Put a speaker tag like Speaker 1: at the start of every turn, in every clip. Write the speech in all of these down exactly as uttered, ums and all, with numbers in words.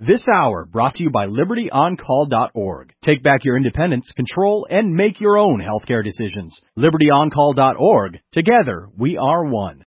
Speaker 1: This hour brought to you by Liberty On Call dot org. Take back your independence, control, and make your own healthcare decisions. Liberty On Call dot org. Together, we are one.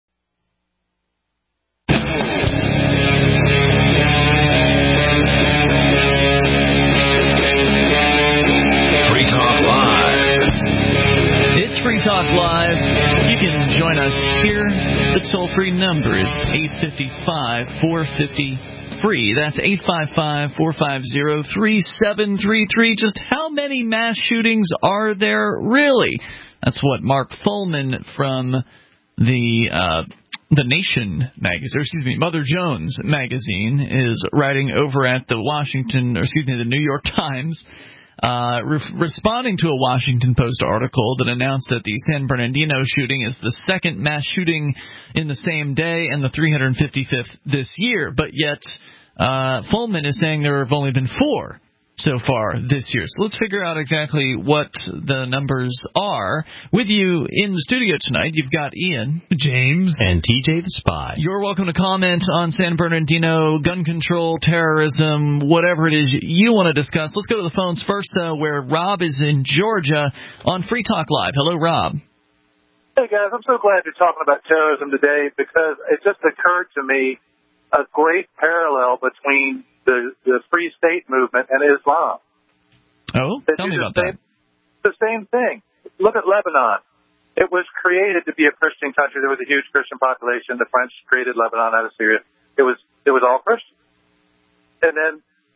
Speaker 2: Free Talk Live.
Speaker 3: It's Free Talk Live. You can join us here. The toll-free number is eight five five, four five zero, free. That's eight five five, four five zero, three seven three three. Just how many mass shootings are there really? That's what Mark Fullman from the uh, the Nation magazine, or excuse me, Mother Jones magazine, is writing over at the Washington, or excuse me, the New York Times. Uh, re- responding to a Washington Post article that announced that the San Bernardino shooting is the second mass shooting in the same day and the three hundred fifty-fifth this year. But yet, uh, Fullman is saying there have only been four so far this year. So let's figure out exactly what the numbers are. With you in the studio tonight, you've got Ian, James,
Speaker 4: and T J the Spy.
Speaker 3: You're welcome to comment on San Bernardino, gun control, terrorism, whatever it is you want to discuss. Let's go to the phones first, uh, where Rob is in Georgia on Free Talk Live. Hello, Rob.
Speaker 5: Hey, guys. I'm so glad you're talking about terrorism today because it just occurred to me a great parallel between the, the Free State movement and Islam.
Speaker 3: Oh,
Speaker 5: they
Speaker 3: tell me about
Speaker 5: same,
Speaker 3: that.
Speaker 5: The same thing. Look at Lebanon. It was created to be a Christian country. There was a huge Christian population. The French created Lebanon out of Syria. It was it was all Christian. And then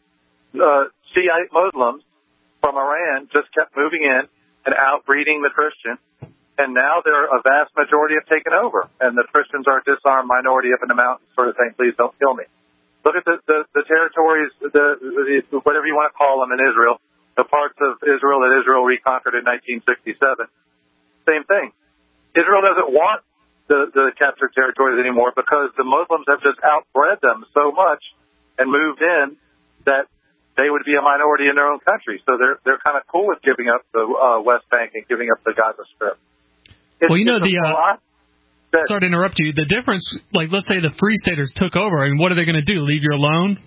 Speaker 5: uh, Shiite Muslims from Iran just kept moving in and outbreeding the Christian. And now they're a vast majority have taken over. And the Christians are a disarmed minority up in the mountains sort of saying, please don't kill me. Look at the, the, the territories, the, the whatever you want to call them in Israel, the parts of Israel that Israel reconquered in nineteen sixty-seven. Same thing. Israel doesn't want the, the captured territories anymore because the Muslims have just outbred them so much and moved in that they would be a minority in their own country. So they're they're kind of cool with giving up the uh, West Bank and giving up the Gaza Strip. It's,
Speaker 6: well, you know, the uh,
Speaker 5: that,
Speaker 6: sorry to interrupt you. The difference, like, let's say the Free Staters took over, and what are they going to do? Leave you alone?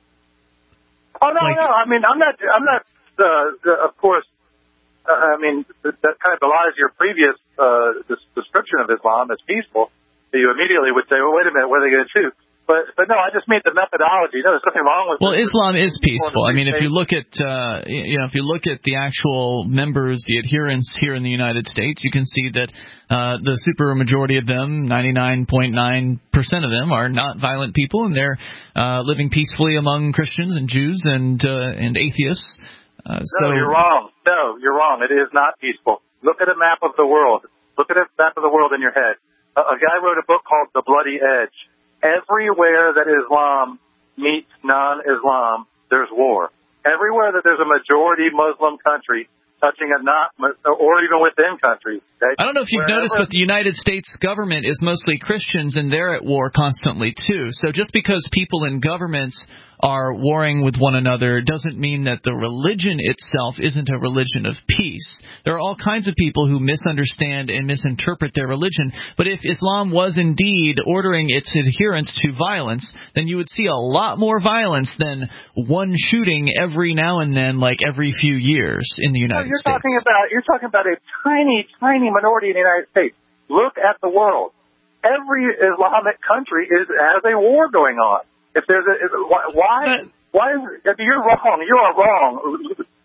Speaker 5: Oh no,
Speaker 6: like,
Speaker 5: no. I mean, I'm not. I'm not. Uh, of course, uh, I mean that, that kind of belies your previous uh, description of Islam as peaceful. You immediately would say, "Well, wait a minute, what are they going to shoot?" But, but no, I just mean the methodology. No, there's nothing wrong with it.
Speaker 3: Well, Islam is peaceful. I mean, if you look at, uh, you know, if you look at the actual members, the adherents here in the United States, you can see that uh, the super majority of them, ninety-nine point nine percent of them, are not violent people, and they're uh, living peacefully among Christians and Jews and uh, and atheists. Uh, so
Speaker 5: no, you're wrong. No, you're wrong. It is not peaceful. Look at a map of the world. Look at a map of the world in your head. A, a guy wrote a book called The Bloody Edge. Everywhere that Islam meets non-Islam, there's war. Everywhere that there's a majority Muslim country touching a not, or even within countries. Okay?
Speaker 3: I don't know if you've
Speaker 5: Wherever,
Speaker 3: noticed, but the United States government is mostly Christians, and they're at war constantly, too. So just because people in governments are warring with one another doesn't mean that the religion itself isn't a religion of peace. There are all kinds of people who misunderstand and misinterpret their religion. But if Islam was indeed ordering its adherents to violence, then you would see a lot more violence than one shooting every now and then, like every few years in the United
Speaker 5: no, you're
Speaker 3: States.
Speaker 5: Talking about, you're talking about a tiny, tiny minority in the United States. Look at the world. Every Islamic country is has a war going on. If there's a, if, why, why is it, you're wrong, you are wrong.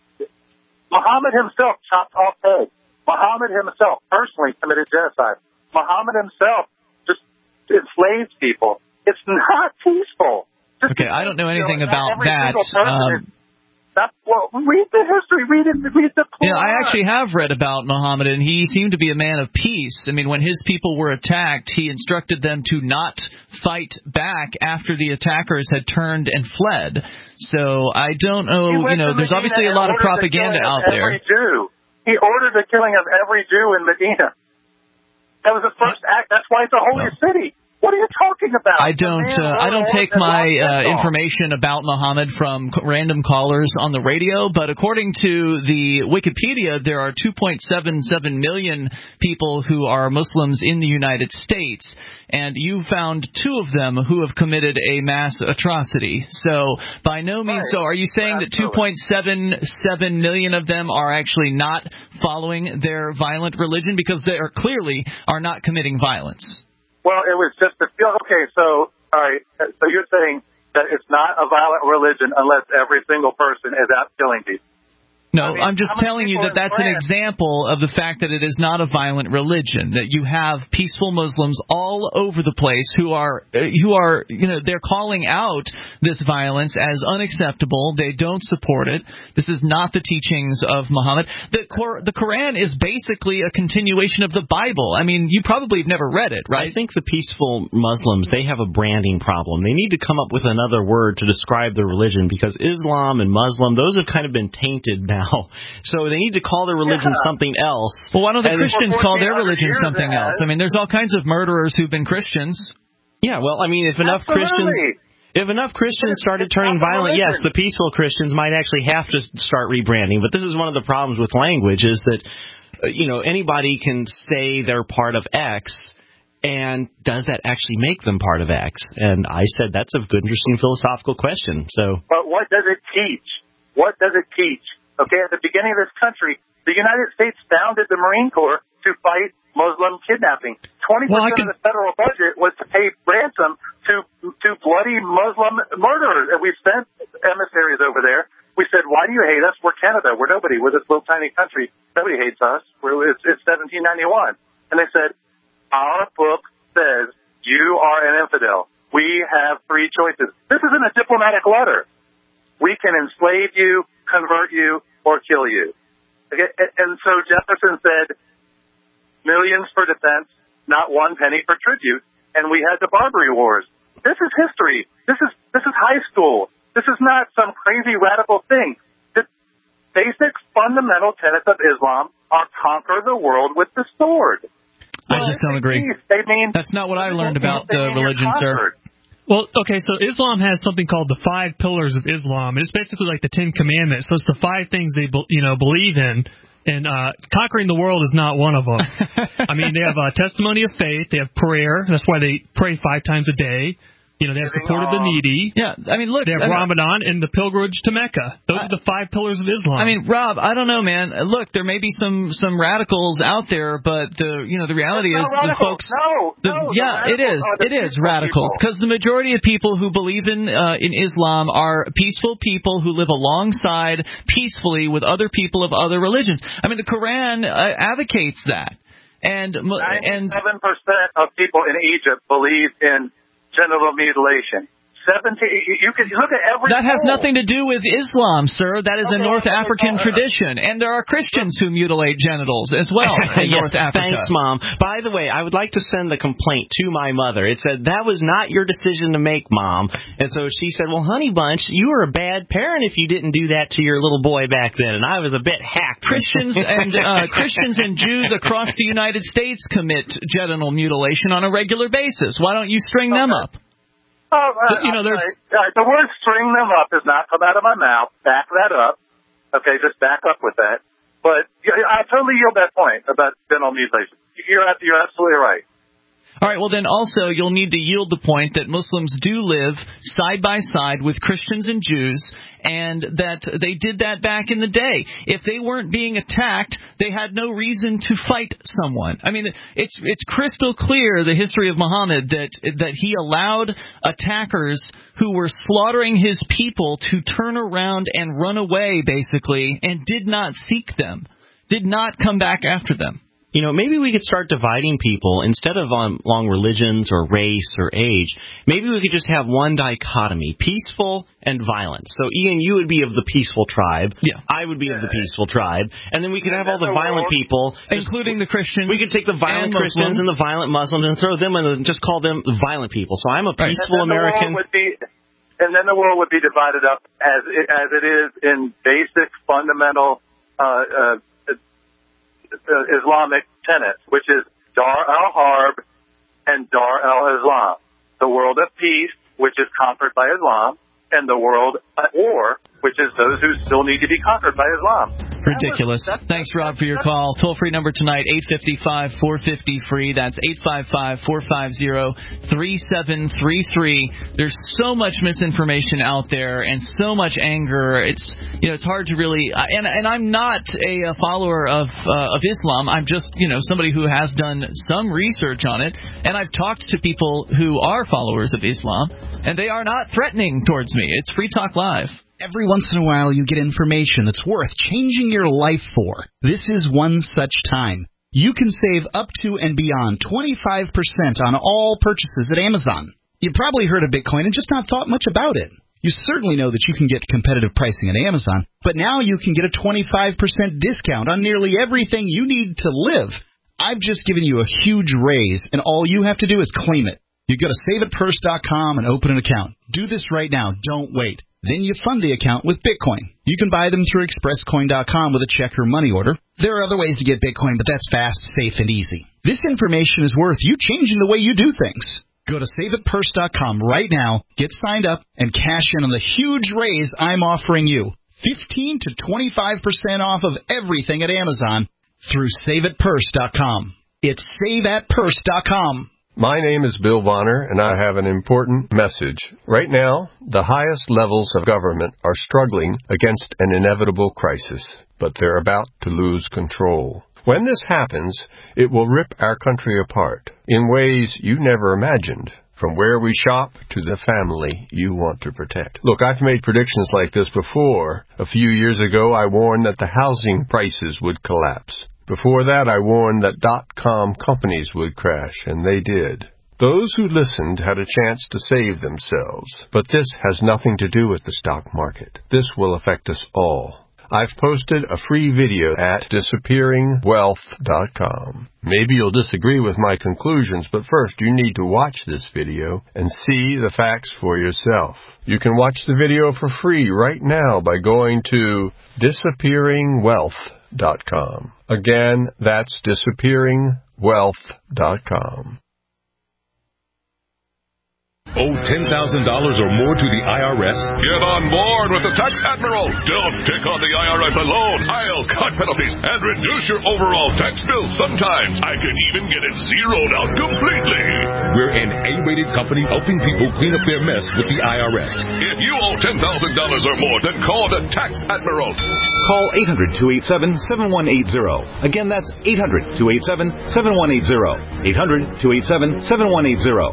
Speaker 5: Muhammad himself chopped off heads. Muhammad himself personally committed genocide. Muhammad himself just enslaves people. It's not peaceful. Just
Speaker 3: okay, I don't know anything
Speaker 5: you know,
Speaker 3: about that. Um,
Speaker 5: That's, well, read the history. Read it. Read the Quran.
Speaker 3: Yeah, I actually have read about Muhammad, and he seemed to be a man of peace. I mean, when his people were attacked, he instructed them to not fight back after the attackers had turned and fled. So I don't know, you know, there's obviously a lot of propaganda out there.
Speaker 5: Jew. He ordered the killing of every Jew in Medina. That was the first act. That's why it's a holy
Speaker 3: well,
Speaker 5: city. What are you talking about?
Speaker 3: I don't. Uh, I don't take my uh, information about Muhammad from c- random callers on the radio. But according to the Wikipedia, there are two point seven seven million people who are Muslims in the United States, and you found two of them who have committed a mass atrocity. So by no means.
Speaker 5: Right.
Speaker 3: So are you saying that two point seven seven million of them are actually not following their violent religion because they are clearly are not committing violence?
Speaker 5: Well, it was just a feel. Okay, so all right. So you're saying that it's not a violent religion unless every single person is out killing people.
Speaker 3: No,
Speaker 5: I mean,
Speaker 3: I'm just telling you that that's an example of the fact that it is not a violent religion, that you have peaceful Muslims all over the place who are, uh, who are, you know, they're calling out this violence as unacceptable. They don't support it. This is not the teachings of Muhammad. The, Cor- the Quran is basically a continuation of the Bible. I mean, you probably have never read it, right?
Speaker 4: I think the peaceful Muslims, they have a branding problem. They need to come up with another word to describe their religion because Islam and Muslim, those have kind of been tainted now. So they need to call their religion
Speaker 5: yeah.
Speaker 4: something else.
Speaker 3: Well, why don't the
Speaker 4: and
Speaker 3: Christians call their religion something
Speaker 5: that.
Speaker 3: else? I mean, there's all kinds of murderers who've been Christians.
Speaker 4: Yeah, well, I mean, if enough
Speaker 5: Absolutely.
Speaker 4: Christians... If enough Christians started turning violent, yes, the peaceful Christians might actually have to start rebranding. But this is one of the problems with language is that, uh, you know, anybody can say they're part of X, and does that actually make them part of X? And I said that's a good, interesting philosophical question. So,
Speaker 5: But what does it teach? What does it teach? Okay, at the beginning of this country, the United States founded the Marine Corps to fight Muslim kidnapping. twenty percent
Speaker 6: Well, could...
Speaker 5: of the federal budget was to pay ransom to to bloody Muslim murderers. And we sent emissaries over there. We said, why do you hate us? We're Canada. We're nobody. We're this little tiny country. Nobody hates us. We're, it's, it's seventeen ninety-one. And they said, our book says you are an infidel. We have three choices. This isn't a diplomatic letter. We can enslave you, convert you, or kill you. Okay? And so Jefferson said, millions for defense, not one penny for tribute. And we had the Barbary Wars. This is history. This is this is high school. This is not some crazy radical thing. The basic fundamental tenets of Islam are conquer the world with the sword.
Speaker 3: I just don't agree.
Speaker 5: They mean
Speaker 3: That's not what I learned about the religion, sir.
Speaker 6: Well, okay, so Islam has something called the five pillars of Islam. It's basically like the Ten Commandments. So it's the five things they, you know, believe in. And uh, conquering the world is not one of them. I mean, they have a testimony of faith. They have prayer. That's why they pray five times a day. You know, they have support of the needy.
Speaker 3: Yeah, I mean, look.
Speaker 6: They have
Speaker 3: I mean,
Speaker 6: Ramadan and the pilgrimage to Mecca. Those
Speaker 3: I,
Speaker 6: are the five pillars of Islam.
Speaker 3: I mean, Rob, I don't know, man. Look, there may be some some radicals out there, but the you know the reality is the folks.
Speaker 5: No,
Speaker 3: the,
Speaker 5: no.
Speaker 3: Yeah, it is. It is radicals because the majority of people who believe in uh, in Islam are peaceful people who live alongside peacefully with other people of other religions. I mean, the Quran uh, advocates that, and and
Speaker 5: seven percent of people in Egypt believe in genital mutilation. Seventeen. You can look at every.
Speaker 3: That has
Speaker 5: poll.
Speaker 3: nothing to do with Islam, sir. That is
Speaker 5: Okay,
Speaker 3: a North
Speaker 5: okay,
Speaker 3: African
Speaker 5: okay.
Speaker 3: tradition, and there are Christians who mutilate genitals as well in
Speaker 4: yes,
Speaker 3: North Africa.
Speaker 4: Thanks, Mom. By the way, I would like to send the complaint to my mother. It said, that was not your decision to make, Mom. And so she said, well, Honey Bunch, you were a bad parent if you didn't do that to your little boy back then. And I was a bit hacked.
Speaker 3: Christians and uh, Christians and Jews across the United States commit genital mutilation on a regular basis. Why don't you string them
Speaker 5: Okay.
Speaker 3: up?
Speaker 5: Oh, uh,
Speaker 6: you know, there's
Speaker 5: all right. The word "string them up" does not come out of my mouth. Back that up. Okay, just back up with that. But I totally yield that point about genital mutilation. You're you're absolutely right.
Speaker 3: All right, well, then also you'll need to yield the point that Muslims do live side by side with Christians and Jews, and that they did that back in the day. If they weren't being attacked, they had no reason to fight someone. I mean, it's it's crystal clear, the history of Muhammad, that that he allowed attackers who were slaughtering his people to turn around and run away, basically, and did not seek them, did not come back after them.
Speaker 4: You know, maybe we could start dividing people instead of um, along religions or race or age. Maybe we could just have one dichotomy, peaceful and violent. So, Ian, you would be of the peaceful tribe.
Speaker 3: Yeah.
Speaker 4: I would be of the peaceful tribe. And then we could have all the violent people.
Speaker 3: Including the Christians.
Speaker 4: We could take the violent
Speaker 3: and
Speaker 4: Christians
Speaker 3: Muslims.
Speaker 4: and the violent Muslims and throw them in and just call them violent people. So I'm a peaceful
Speaker 5: and then
Speaker 4: American.
Speaker 5: The world would be, and then the world would be divided up as it, as it is in basic, fundamental uh, uh, Uh, Islamic tenets, which is Dar al-Harb, and Dar al-Islam, the world of peace, which is conquered by Islam, and the world at war, which is those who still need to be conquered by Islam.
Speaker 3: Ridiculous. Thanks, Rob, for your call. Toll-free number tonight, eight five five, four five zero, free. That's eight five five, four five zero, three seven three three. There's so much misinformation out there and so much anger. It's you know it's hard to really and and I'm not a, a follower of uh, of Islam. I'm just you know somebody who has done some research on it, and I've talked to people who are followers of Islam, and they are not threatening towards me. It's Free Talk Live.
Speaker 7: Every once in a while you get information that's worth changing your life for. This is one such time. You can save up to and beyond twenty-five percent on all purchases at Amazon. You probably heard of Bitcoin and just not thought much about it. You certainly know that you can get competitive pricing at Amazon, but now you can get a twenty-five percent discount on nearly everything you need to live. I've just given you a huge raise, and all you have to do is claim it. You go to save it purse dot com and open an account. Do this right now. Don't wait. Then you fund the account with Bitcoin. You can buy them through express coin dot com with a check or money order. There are other ways to get Bitcoin, but that's fast, safe, and easy. This information is worth you changing the way you do things. Go to save it purse dot com right now, get signed up, and cash in on the huge raise I'm offering you. fifteen to twenty-five percent off of everything at Amazon through save it purse dot com. It's save at purse dot com.
Speaker 8: My name is Bill Bonner, and I have an important message. Right now, the highest levels of government are struggling against an inevitable crisis, but they're about to lose control. When this happens, it will rip our country apart in ways you never imagined, from where we shop to the family you want to protect. Look, I've made predictions like this before. A few years ago, I warned that the housing prices would collapse. Before that, I warned that dot-com companies would crash, and they did. Those who listened had a chance to save themselves, but this has nothing to do with the stock market. This will affect us all. I've posted a free video at disappearing wealth dot com. Maybe you'll disagree with my conclusions, but first you need to watch this video and see the facts for yourself. You can watch the video for free right now by going to disappearing wealth dot com. Again, that's disappearing wealth dot com.
Speaker 2: Owe ten thousand dollars or more to the I R S?
Speaker 9: Get on board with the Tax Admiral. Don't take on the I R S alone. I'll cut penalties and reduce your overall tax bill. Sometimes I can even get it zeroed out completely.
Speaker 2: We're an A-rated company helping people clean up their mess with the I R S.
Speaker 9: If you owe ten thousand dollars or more, then call the Tax Admiral.
Speaker 10: Call eight hundred, two eight seven, seven one eight zero. Again, that's eight hundred, two eight seven, seven one eight zero. eight hundred, two eight seven, seven one eight zero.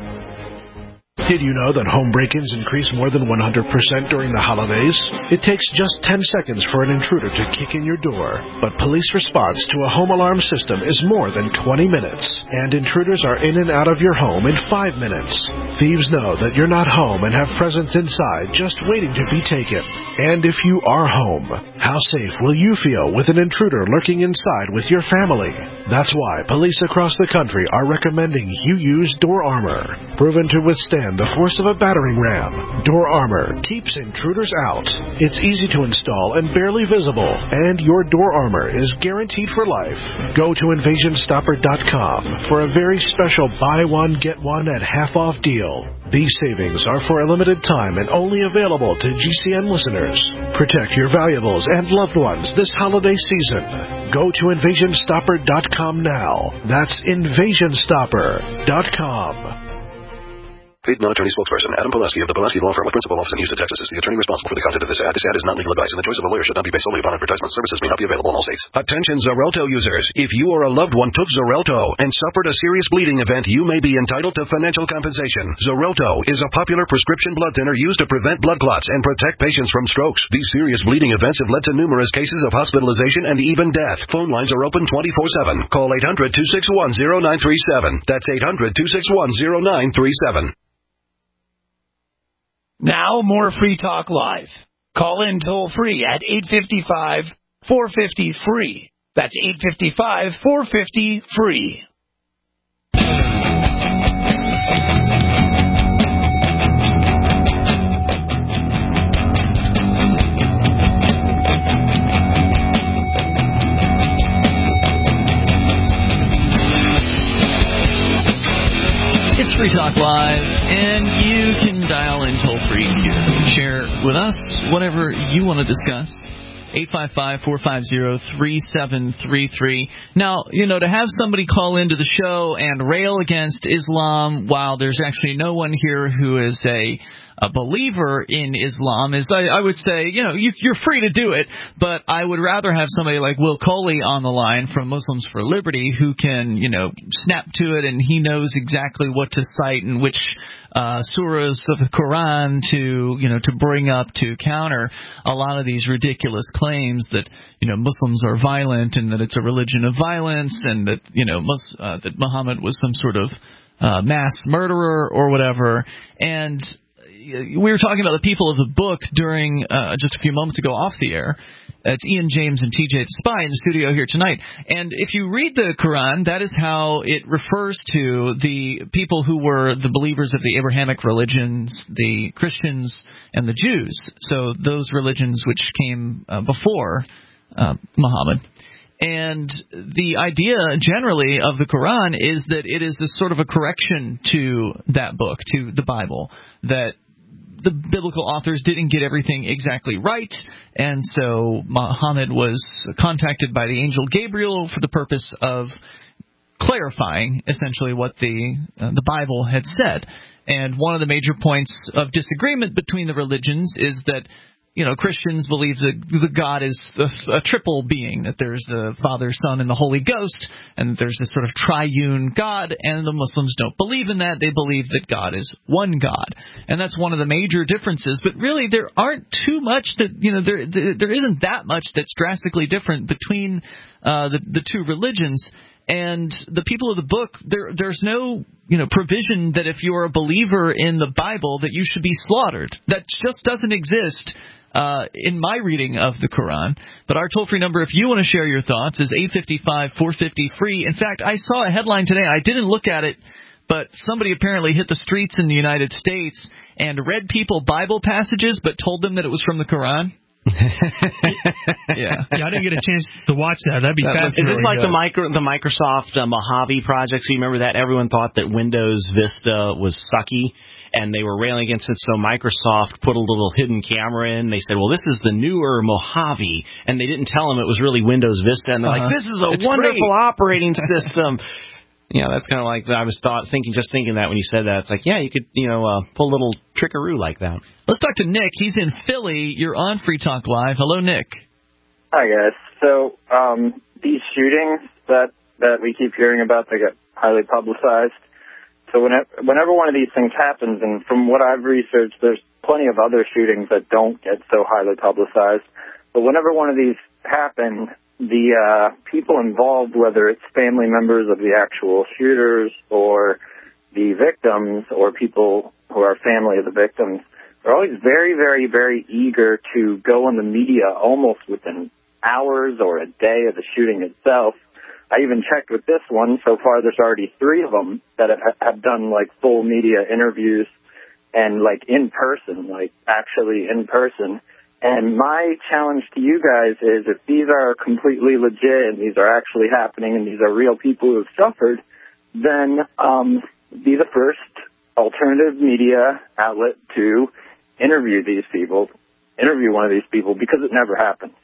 Speaker 11: Did you know that home break-ins increase more than one hundred percent during the holidays? It takes just ten seconds for an intruder to kick in your door, but police response to a home alarm system is more than twenty minutes, and intruders are in and out of your home in five minutes. Thieves know that you're not home and have presents inside just waiting to be taken. And if you are home, how safe will you feel with an intruder lurking inside with your family? That's why police across the country are recommending you use Door Armor, proven to withstand the force of a battering ram. Door Armor keeps intruders out. It's easy to install and barely visible, and your Door Armor is guaranteed for life. Go to invasion stopper dot com for a very special buy one, get one at half-off deal. These savings are for a limited time and only available to G C N listeners. Protect your valuables and loved ones this holiday season. Go to invasion stopper dot com now. That's invasion stopper dot com.
Speaker 12: Paid non-attorney spokesperson Adam Pulaski of the Pulaski Law Firm with principal office in Houston, Texas is the attorney responsible for the content of this ad. This ad is not legal advice, and the choice of a lawyer should not be based solely upon advertisement. Services may not be available in all states.
Speaker 13: Attention Xarelto users. If you or a loved one took Xarelto and suffered a serious bleeding event, you may be entitled to financial compensation. Xarelto is a popular prescription blood thinner used to prevent blood clots and protect patients from strokes. These serious bleeding events have led to numerous cases of hospitalization and even death. Phone lines are open twenty-four seven. Call eight hundred, two six one, zero nine three seven. That's eight hundred, two six one, zero nine three seven.
Speaker 14: Now, more Free Talk Live. Call in toll free at eight five five, four five zero, free. That's eight five five, four five zero, free.
Speaker 3: Talk Live, and you can dial in toll-free here. Share with us whatever you want to discuss. eight five five, four five zero, three seven three three. Now, you know, to have somebody call into the show and rail against Islam while there's actually no one here who is a a believer in Islam is, I, I would say, you know, you, you're free to do it, but I would rather have somebody like Will Coley on the line from Muslims for Liberty who can, you know, snap to it, and he knows exactly what to cite and which uh, surahs of the Quran to, you know, to bring up to counter a lot of these ridiculous claims that, you know, Muslims are violent and that it's a religion of violence and that, you know, Mus- uh, that Muhammad was some sort of uh, mass murderer or whatever. And we were talking about the people of the book during uh, just a few moments ago off the air. It's Ian James and T J the Spy in the studio here tonight. And if you read the Quran, that is how it refers to the people who were the believers of the Abrahamic religions, the Christians and the Jews. So those religions which came uh, before uh, Muhammad. And the idea generally of the Quran is that it is a sort of a correction to that book, to the Bible, that the biblical authors didn't get everything exactly right, and so Muhammad was contacted by the angel Gabriel for the purpose of clarifying essentially what the uh, the Bible had said. And one of the major points of disagreement between the religions is that, you know, Christians believe that the God is a, a triple being, that there's the Father, Son, and the Holy Ghost, and that there's this sort of triune God, and the Muslims don't believe in that. They believe that God is one God. And that's one of the major differences. But really, there aren't too much that, you know, there there, there isn't that much that's drastically different between uh, the, the two religions. And the people of the book, there, there's no, you know, provision that if you're a believer in the Bible that you should be slaughtered. That just doesn't exist Uh, in my reading of the Quran. But our toll-free number, if you want to share your thoughts, is eight five five, four five zero, free. In fact, I saw a headline today. I didn't look at it, but somebody apparently hit the streets in the United States and read people Bible passages but told them that it was from the Quran.
Speaker 6: yeah. yeah, I didn't get a chance to watch that. That'd be
Speaker 4: that
Speaker 6: fascinating.
Speaker 4: Was, is this like the micro, the Microsoft uh, Mojave project? So you remember that? Everyone thought that Windows Vista was sucky, and they were railing against it, so Microsoft put a little hidden camera in. They said, well, this is the newer Mojave, and they didn't tell them it was really Windows Vista, and they're uh-huh. like, this is a it's wonderful great. operating system. Yeah, that's kind of like, I was thought, thinking, just thinking that when you said that. It's like, yeah, you could, you know, uh, pull a little trickaroo like that.
Speaker 3: Let's talk to Nick. He's in Philly. You're on Free Talk Live. Hello, Nick.
Speaker 15: Hi, guys. So um, these shootings that, that we keep hearing about, they get highly publicized. So whenever, whenever one of these things happens, and from what I've researched, there's plenty of other shootings that don't get so highly publicized. But whenever one of these happen, the uh, people involved, whether it's family members of the actual shooters or the victims or people who are family of the victims, are always very, very, very eager to go on the media almost within hours or a day of the shooting itself. I even checked with this one. So far, there's already three of them that have, have done, like, full media interviews and, like, in person, like, actually in person. And my challenge to you guys is if these are completely legit and these are actually happening and these are real people who have suffered, then um, be the first alternative media outlet to interview these people, interview one of these people, because it never happens.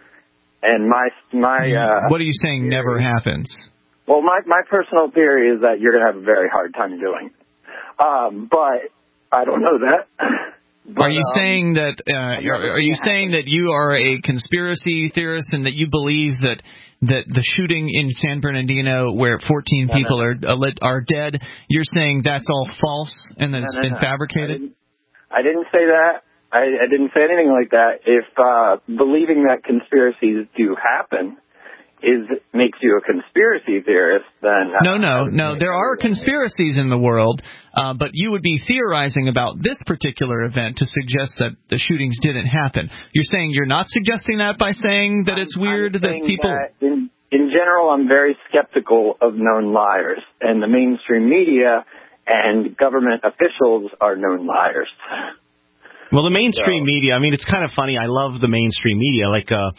Speaker 15: And my my uh,
Speaker 3: what are you saying? Theory, never happens.
Speaker 15: Well, my my personal theory is that you're going to have a very hard time doing it. Um, but I don't know that. But,
Speaker 3: are you
Speaker 15: um,
Speaker 3: saying that? Uh, are, are you saying that you are a conspiracy theorist and that you believe that that the shooting in San Bernardino, where fourteen no, people no, no. are are dead, you're saying that's all false and that no, it's no, been no. fabricated?
Speaker 15: I didn't, I didn't say that. I, I didn't say anything like that. If uh, believing that conspiracies do happen is makes you a conspiracy theorist, then...
Speaker 3: No, no, no. There are conspiracies in the world, uh, but you would be theorizing about this particular event to suggest that the shootings didn't happen. You're saying you're not suggesting that by saying that it's weird
Speaker 15: I'm
Speaker 3: that people...
Speaker 15: That in, in general, I'm very skeptical of known liars, and the mainstream media and government officials are known liars.
Speaker 4: Well, the mainstream so. media, I mean, it's kind of funny. I love the mainstream media. Like, uh,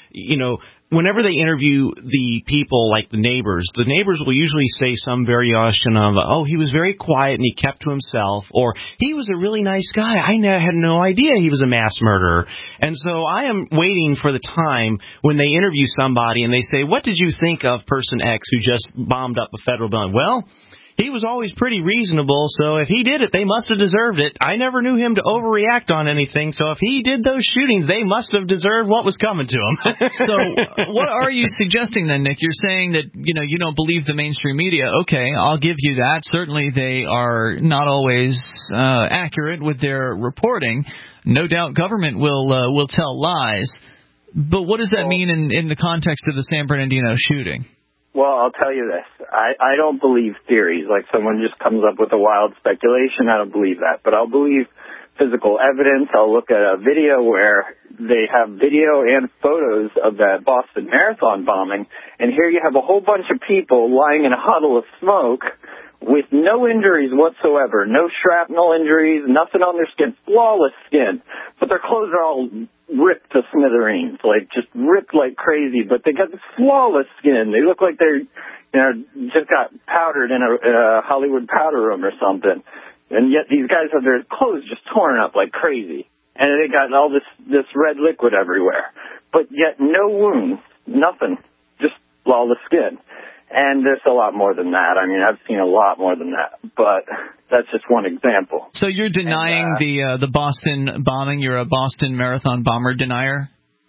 Speaker 4: you know, whenever they interview the people, like the neighbors, the neighbors will usually say some variation of, oh, he was very quiet and he kept to himself, or he was a really nice guy. I ne- had no idea he was a mass murderer. And so I am waiting for the time when they interview somebody and they say, what did you think of person X who just bombed up a federal building? Well, he was always pretty reasonable, so if he did it, they must have deserved it. I never knew him to overreact on anything, so if he did those shootings, they must have deserved what was coming to him.
Speaker 3: So what are you suggesting then, Nick? You're saying that, you know, you don't believe the mainstream media. Okay, I'll give you that. Certainly they are not always uh, accurate with their reporting. No doubt government will uh, will tell lies. But what does that mean in, in the context of the San Bernardino shooting?
Speaker 15: Well, I'll tell you this. I, I don't believe theories. Like someone just comes up with a wild speculation. I don't believe that. But I'll believe physical evidence. I'll look at a video where they have video and photos of that Boston Marathon bombing. And here you have a whole bunch of people lying in a huddle of smoke with no injuries whatsoever. No shrapnel injuries, nothing on their skin. Flawless skin. But their clothes are all ripped to smithereens, like just ripped like crazy, but they got this flawless skin. They look like they're, you know, just got powdered in a, a Hollywood powder room or something. And yet these guys have their clothes just torn up like crazy. And they got all this, this red liquid everywhere. But yet no wounds, nothing, just flawless skin. And there's a lot more than that. I mean, I've seen a lot more than that, but that's just one example.
Speaker 3: So you're denying and, uh, the uh, the Boston bombing? You're a Boston Marathon bomber denier?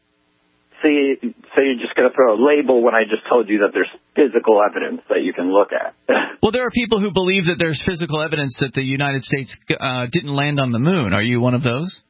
Speaker 15: See, so you're just going to throw a label when I just told you that there's physical evidence that you can look at.
Speaker 3: Well, there are people who believe that there's physical evidence that the United States uh, didn't land on the moon. Are you one of those?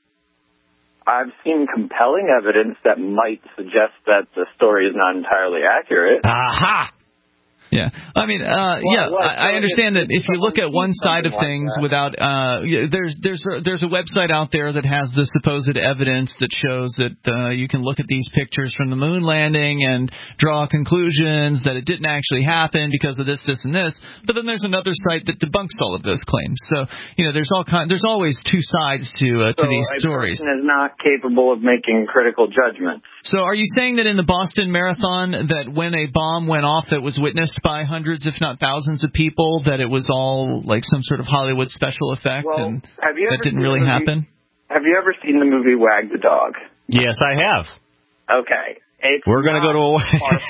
Speaker 15: I've seen compelling evidence that might suggest that the story is not entirely accurate.
Speaker 3: Aha! Yeah, I mean, uh,
Speaker 15: well,
Speaker 3: yeah,
Speaker 15: well,
Speaker 3: I, I understand that if you look at one side of things
Speaker 15: like
Speaker 3: without, uh, there's there's a, there's a website out there that has the supposed evidence that shows that uh, you can look at these pictures from the moon landing and draw conclusions that it didn't actually happen because of this, this, and this. But then there's another site that debunks all of those claims. So you know, there's all kind, there's always two sides to uh, to
Speaker 15: so
Speaker 3: these
Speaker 15: a
Speaker 3: stories.
Speaker 15: person is not capable of making critical judgments.
Speaker 3: So are you saying that in the Boston Marathon that when a bomb went off that was witnessed by hundreds, if not thousands of people, that it was all like some sort of Hollywood special effect
Speaker 15: well,
Speaker 3: and
Speaker 15: have you
Speaker 3: that
Speaker 15: ever
Speaker 3: didn't
Speaker 15: seen
Speaker 3: really
Speaker 15: the movie,
Speaker 3: happen?
Speaker 15: Have you ever seen the movie Wag the Dog?
Speaker 4: Yes, I have.
Speaker 15: Okay. It's
Speaker 4: We're going to go to a...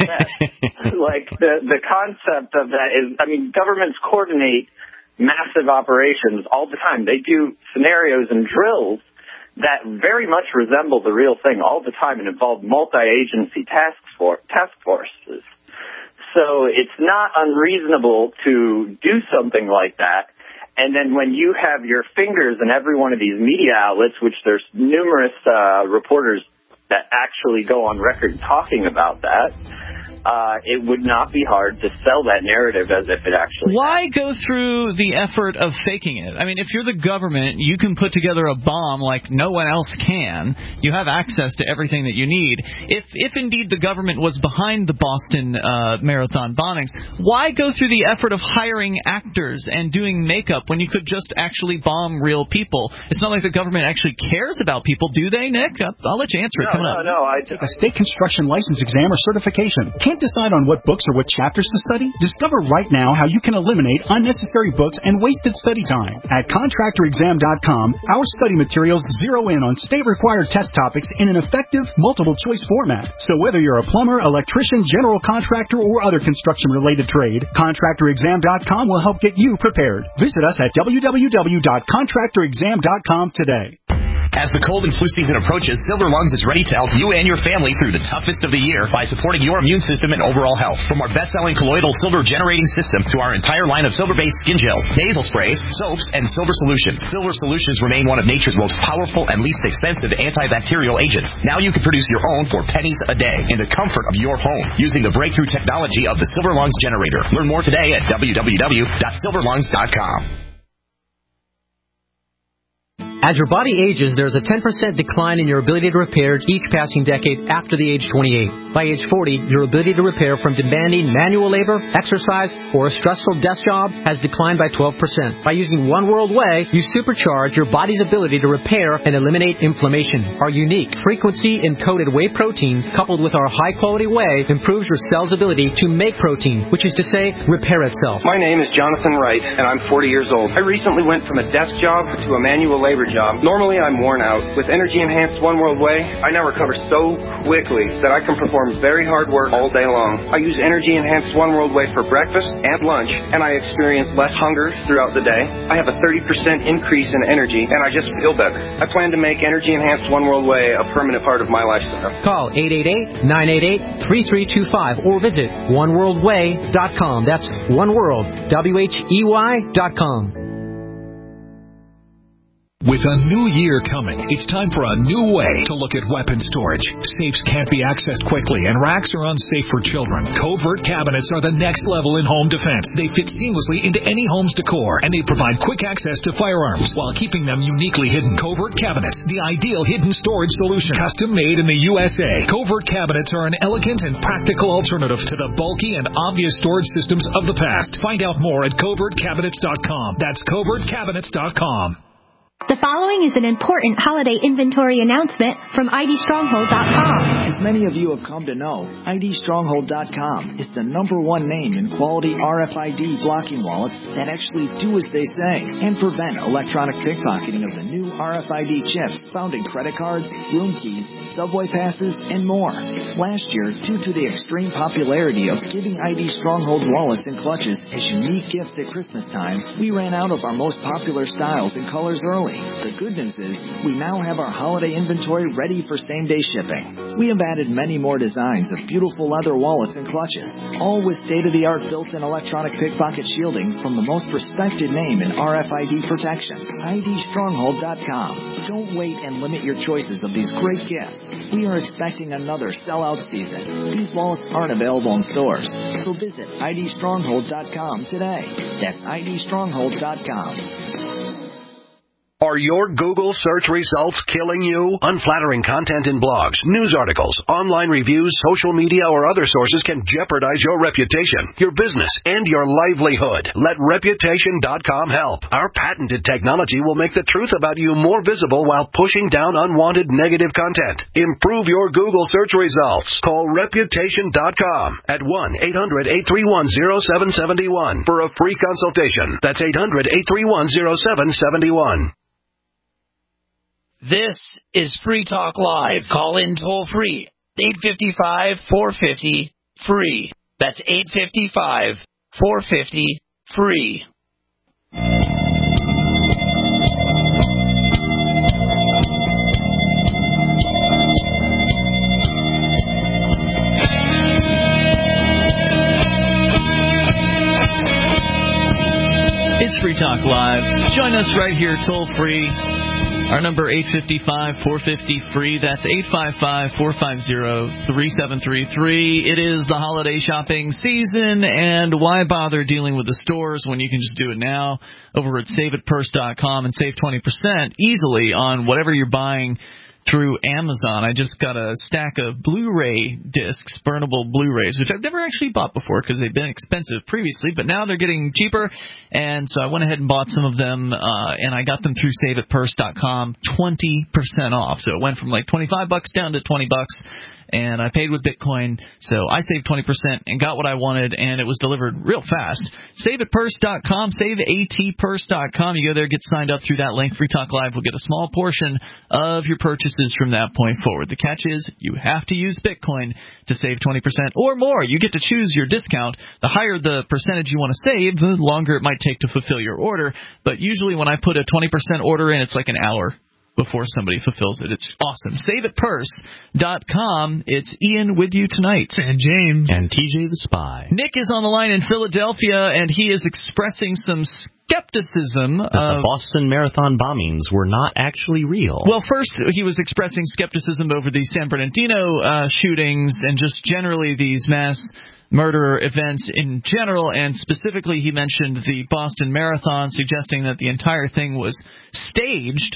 Speaker 15: Like, the, the concept of that is, I mean, governments coordinate massive operations all the time. They do scenarios and drills that very much resemble the real thing all the time and involve multi-agency task, for, task forces. So it's not unreasonable to do something like that. And then when you have your fingers in every one of these media outlets, which there's numerous uh, reporters that actually go on record talking about that, uh, it would not be hard to sell that narrative as if it actually
Speaker 3: Why
Speaker 15: happened.
Speaker 3: go through the effort of faking it? I mean, if you're the government, you can put together a bomb like no one else can. You have access to everything that you need. If if indeed the government was behind the Boston uh, Marathon bombings, why go through the effort of hiring actors and doing makeup when you could just actually bomb real people? It's not like the government actually cares about people, do they, Nick? I'll let you answer it.
Speaker 15: No,
Speaker 3: Come
Speaker 15: no,
Speaker 3: on.
Speaker 15: no. I
Speaker 16: Take a state construction license exam or certification. Can't decide on what books or what chapters to study? Discover right now how you can eliminate unnecessary books and wasted study time. At contractor exam dot com, our study materials zero in on state-required test topics in an effective, multiple-choice format. So whether you're a plumber, electrician, general contractor, or other construction-related trade, contractor exam dot com will help get you prepared. Visit us at w w w dot contractor exam dot com today.
Speaker 17: As the cold and flu season approaches, Silver Lungs is ready to help you and your family through the toughest of the year by supporting your immune system and overall health. From our best-selling colloidal silver generating system to our entire line of silver-based skin gels, nasal sprays, soaps, and silver solutions. Silver solutions remain one of nature's most powerful and least expensive antibacterial agents. Now you can produce your own for pennies a day in the comfort of your home using the breakthrough technology of the Silver Lungs generator. Learn more today at w w w dot silver lungs dot com.
Speaker 18: As your body ages, there's a ten percent decline in your ability to repair each passing decade after the age twenty-eight. By age forty, your ability to repair from demanding manual labor, exercise, or a stressful desk job has declined by twelve percent. By using One World Whey, you supercharge your body's ability to repair and eliminate inflammation. Our unique frequency-encoded whey protein, coupled with our high-quality whey, improves your cell's ability to make protein, which is to say, repair itself.
Speaker 19: My name is Jonathan Wright, and I'm forty years old. I recently went from a desk job to a manual labor job. Normally, I'm worn out. With energy-enhanced One World Whey, I now recover so quickly that I can perform very hard work all day long. I use energy-enhanced One World Whey for breakfast and lunch, and I experience less hunger throughout the day. I have a thirty percent increase in energy, and I just feel better. I plan to make energy-enhanced One World Whey a permanent part of my lifestyle.
Speaker 18: Call eight eight eight, nine eight eight, three three two five or visit one world whey dot com. That's One World, W H E Y dot com.
Speaker 20: With a new year coming, it's time for a new way to look at weapon storage. Safes can't be accessed quickly, and racks are unsafe for children. Covert cabinets are the next level in home defense. They fit seamlessly into any home's decor, and they provide quick access to firearms while keeping them uniquely hidden. Covert cabinets, the ideal hidden storage solution. Custom made in the U S A, Covert cabinets are an elegant and practical alternative to the bulky and obvious storage systems of the past. Find out more at covert cabinets dot com. That's covert cabinets dot com.
Speaker 21: The following is an important holiday inventory announcement from I D stronghold dot com.
Speaker 22: As many of you have come to know, I D stronghold dot com is the number one name in quality R F I D blocking wallets that actually do as they say and prevent electronic pickpocketing of the new R F I D chips found in credit cards, room keys, subway passes, and more. Last year, due to the extreme popularity of giving I D Stronghold wallets and clutches as unique gifts at Christmas time, we ran out of our most popular styles and colors early. The good news is, we now have our holiday inventory ready for same-day shipping. We have added many more designs of beautiful leather wallets and clutches, all with state-of-the-art built-in electronic pickpocket shielding from the most respected name in R F I D protection, I D stronghold dot com. Don't wait and limit your choices of these great gifts. We are expecting another sellout season. These wallets aren't available in stores, so visit I D stronghold dot com today. That's I D stronghold dot com.
Speaker 13: Are your Google search results killing you? Unflattering content in blogs, news articles, online reviews, social media, or other sources can jeopardize your reputation, your business, and your livelihood. Let reputation dot com help. Our patented technology will make the truth about you more visible while pushing down unwanted negative content. Improve your Google search results. Call reputation dot com at one eight hundred, eight three one, zero seven seven one for a free consultation. That's eight hundred, eight three one, zero seven seven one.
Speaker 14: This is Free Talk Live. Call in toll free. eight five five, four five zero, free. That's eight five five, four five zero, free.
Speaker 3: It's Free Talk Live. Join us right here toll free. Our number, eight five five, four five zero, free. That's eight five five, four five zero, three seven three three. It is the holiday shopping season, and why bother dealing with the stores when you can just do it now over at save it purse dot com and save twenty percent easily on whatever you're buying through Amazon. I just got a stack of Blu-ray discs, burnable Blu-rays, which I've never actually bought before because they've been expensive previously, but now they're getting cheaper, and so I went ahead and bought some of them, uh, and I got them through save it purse dot com, twenty percent off. So it went from like twenty-five bucks down to twenty bucks. And I paid with Bitcoin, so I saved twenty percent and got what I wanted, and it was delivered real fast. save it purse dot com, save at purse dot com. You go there, get signed up through that link. Free Talk Live will get a small portion of your purchases from that point forward. The catch is you have to use Bitcoin to save twenty percent or more. You get to choose your discount. The higher the percentage you want to save, the longer it might take to fulfill your order. But usually when I put a twenty percent order in, it's like an hour before somebody fulfills it. It's awesome. save it purse dot com. It's Ian with you tonight.
Speaker 6: And James.
Speaker 4: And T J the Spy.
Speaker 3: Nick is on the line in Philadelphia, and he is expressing some skepticism
Speaker 4: that
Speaker 3: of
Speaker 4: the Boston Marathon bombings were not actually real.
Speaker 3: Well, first, he was expressing skepticism over the San Bernardino uh, shootings and just generally these mass murder events in general, and specifically he mentioned the Boston Marathon, suggesting that the entire thing was staged.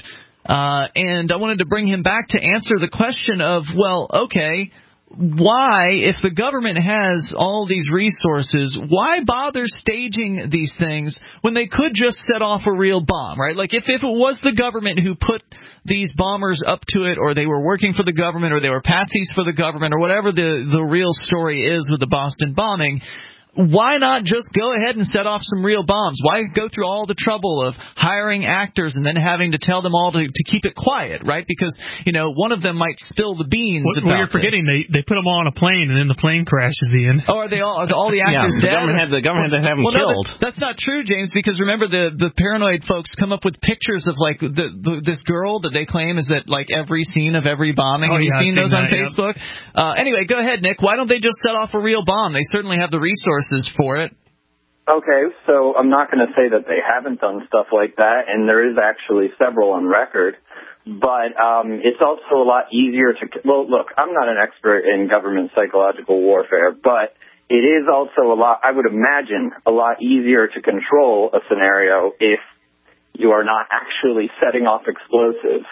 Speaker 3: Uh, and I wanted to bring him back to answer the question of, well, okay, why, if the government has all these resources, why bother staging these things when they could just set off a real bomb, right? Like, if, if it was the government who put these bombers up to it, or they were working for the government, or they were patsies for the government, or whatever the, the real story is with the Boston bombing, why not just go ahead and set off some real bombs? Why go through all the trouble of hiring actors and then having to tell them all to, to keep it quiet, right? Because, you know, one of them might spill the beans
Speaker 6: What,
Speaker 3: about
Speaker 6: well, you're forgetting they they put them all on a plane and then the plane crashes, Ian.
Speaker 3: Oh, are they all? Are all the actors
Speaker 4: yeah,
Speaker 3: dead?
Speaker 4: The government had the government had to have them
Speaker 3: well,
Speaker 4: killed.
Speaker 3: No, that, that's not true, James. Because remember, the the paranoid folks come up with pictures of like the, the this girl that they claim is at like every scene of every bombing.
Speaker 6: Oh,
Speaker 3: Have
Speaker 6: yeah,
Speaker 3: you seen
Speaker 6: I've
Speaker 3: those
Speaker 6: seen
Speaker 3: on
Speaker 6: that,
Speaker 3: Facebook? Yeah. Uh, anyway, go ahead, Nick. Why don't they just set off a real bomb? They certainly have the resources for it.
Speaker 15: Okay, so I'm not going to say that they haven't done stuff like that, and there is actually several on record. But um, it's also a lot easier to – well, look, I'm not an expert in government psychological warfare, but it is also a lot – I would imagine a lot easier to control a scenario if you are not actually setting off explosives.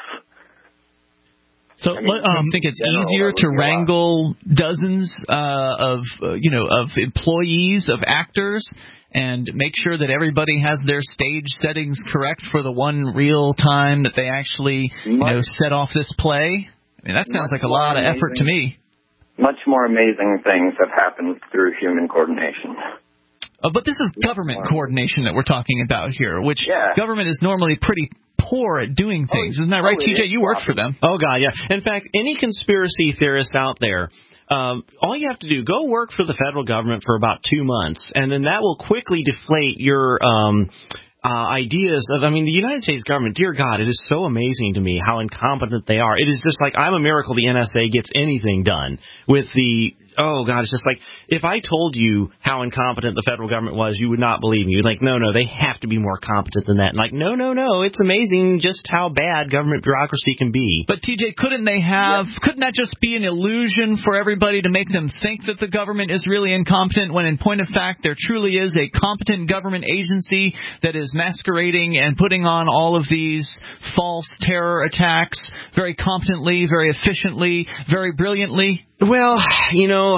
Speaker 3: So I mean, um, think it's easier to wrangle dozens uh, of uh, you know of employees, of actors, and make sure that everybody has their stage settings correct for the one real time that they actually you know set off this play. I mean, that sounds like a lot of effort to me.
Speaker 15: Much more amazing things have happened through human coordination.
Speaker 3: Uh, but this is government coordination that we're talking about here, which
Speaker 15: yeah.
Speaker 3: government is normally pretty poor at doing things. Isn't that right,
Speaker 15: oh,
Speaker 3: T J? You worked for them.
Speaker 4: Oh, God, yeah. In fact, any conspiracy theorist out there, um, all you have to do, go work for the federal government for about two months, and then that will quickly deflate your um, uh, ideas of, I mean, the United States government, dear God, it is so amazing to me how incompetent they are. It is just like, I'm a miracle the N S A gets anything done with the... Oh, God, it's just like, if I told you how incompetent the federal government was, you would not believe me. You'd like, no, no, they have to be more competent than that. And like, no, no, no, it's amazing just how bad government bureaucracy can be.
Speaker 3: But, T J, couldn't they have, yeah. couldn't that just be an illusion for everybody to make them think that the government is really incompetent, when in point of fact there truly is a competent government agency that is masquerading and putting on all of these false terror attacks very competently, very efficiently, very brilliantly?
Speaker 4: Well, you know, um,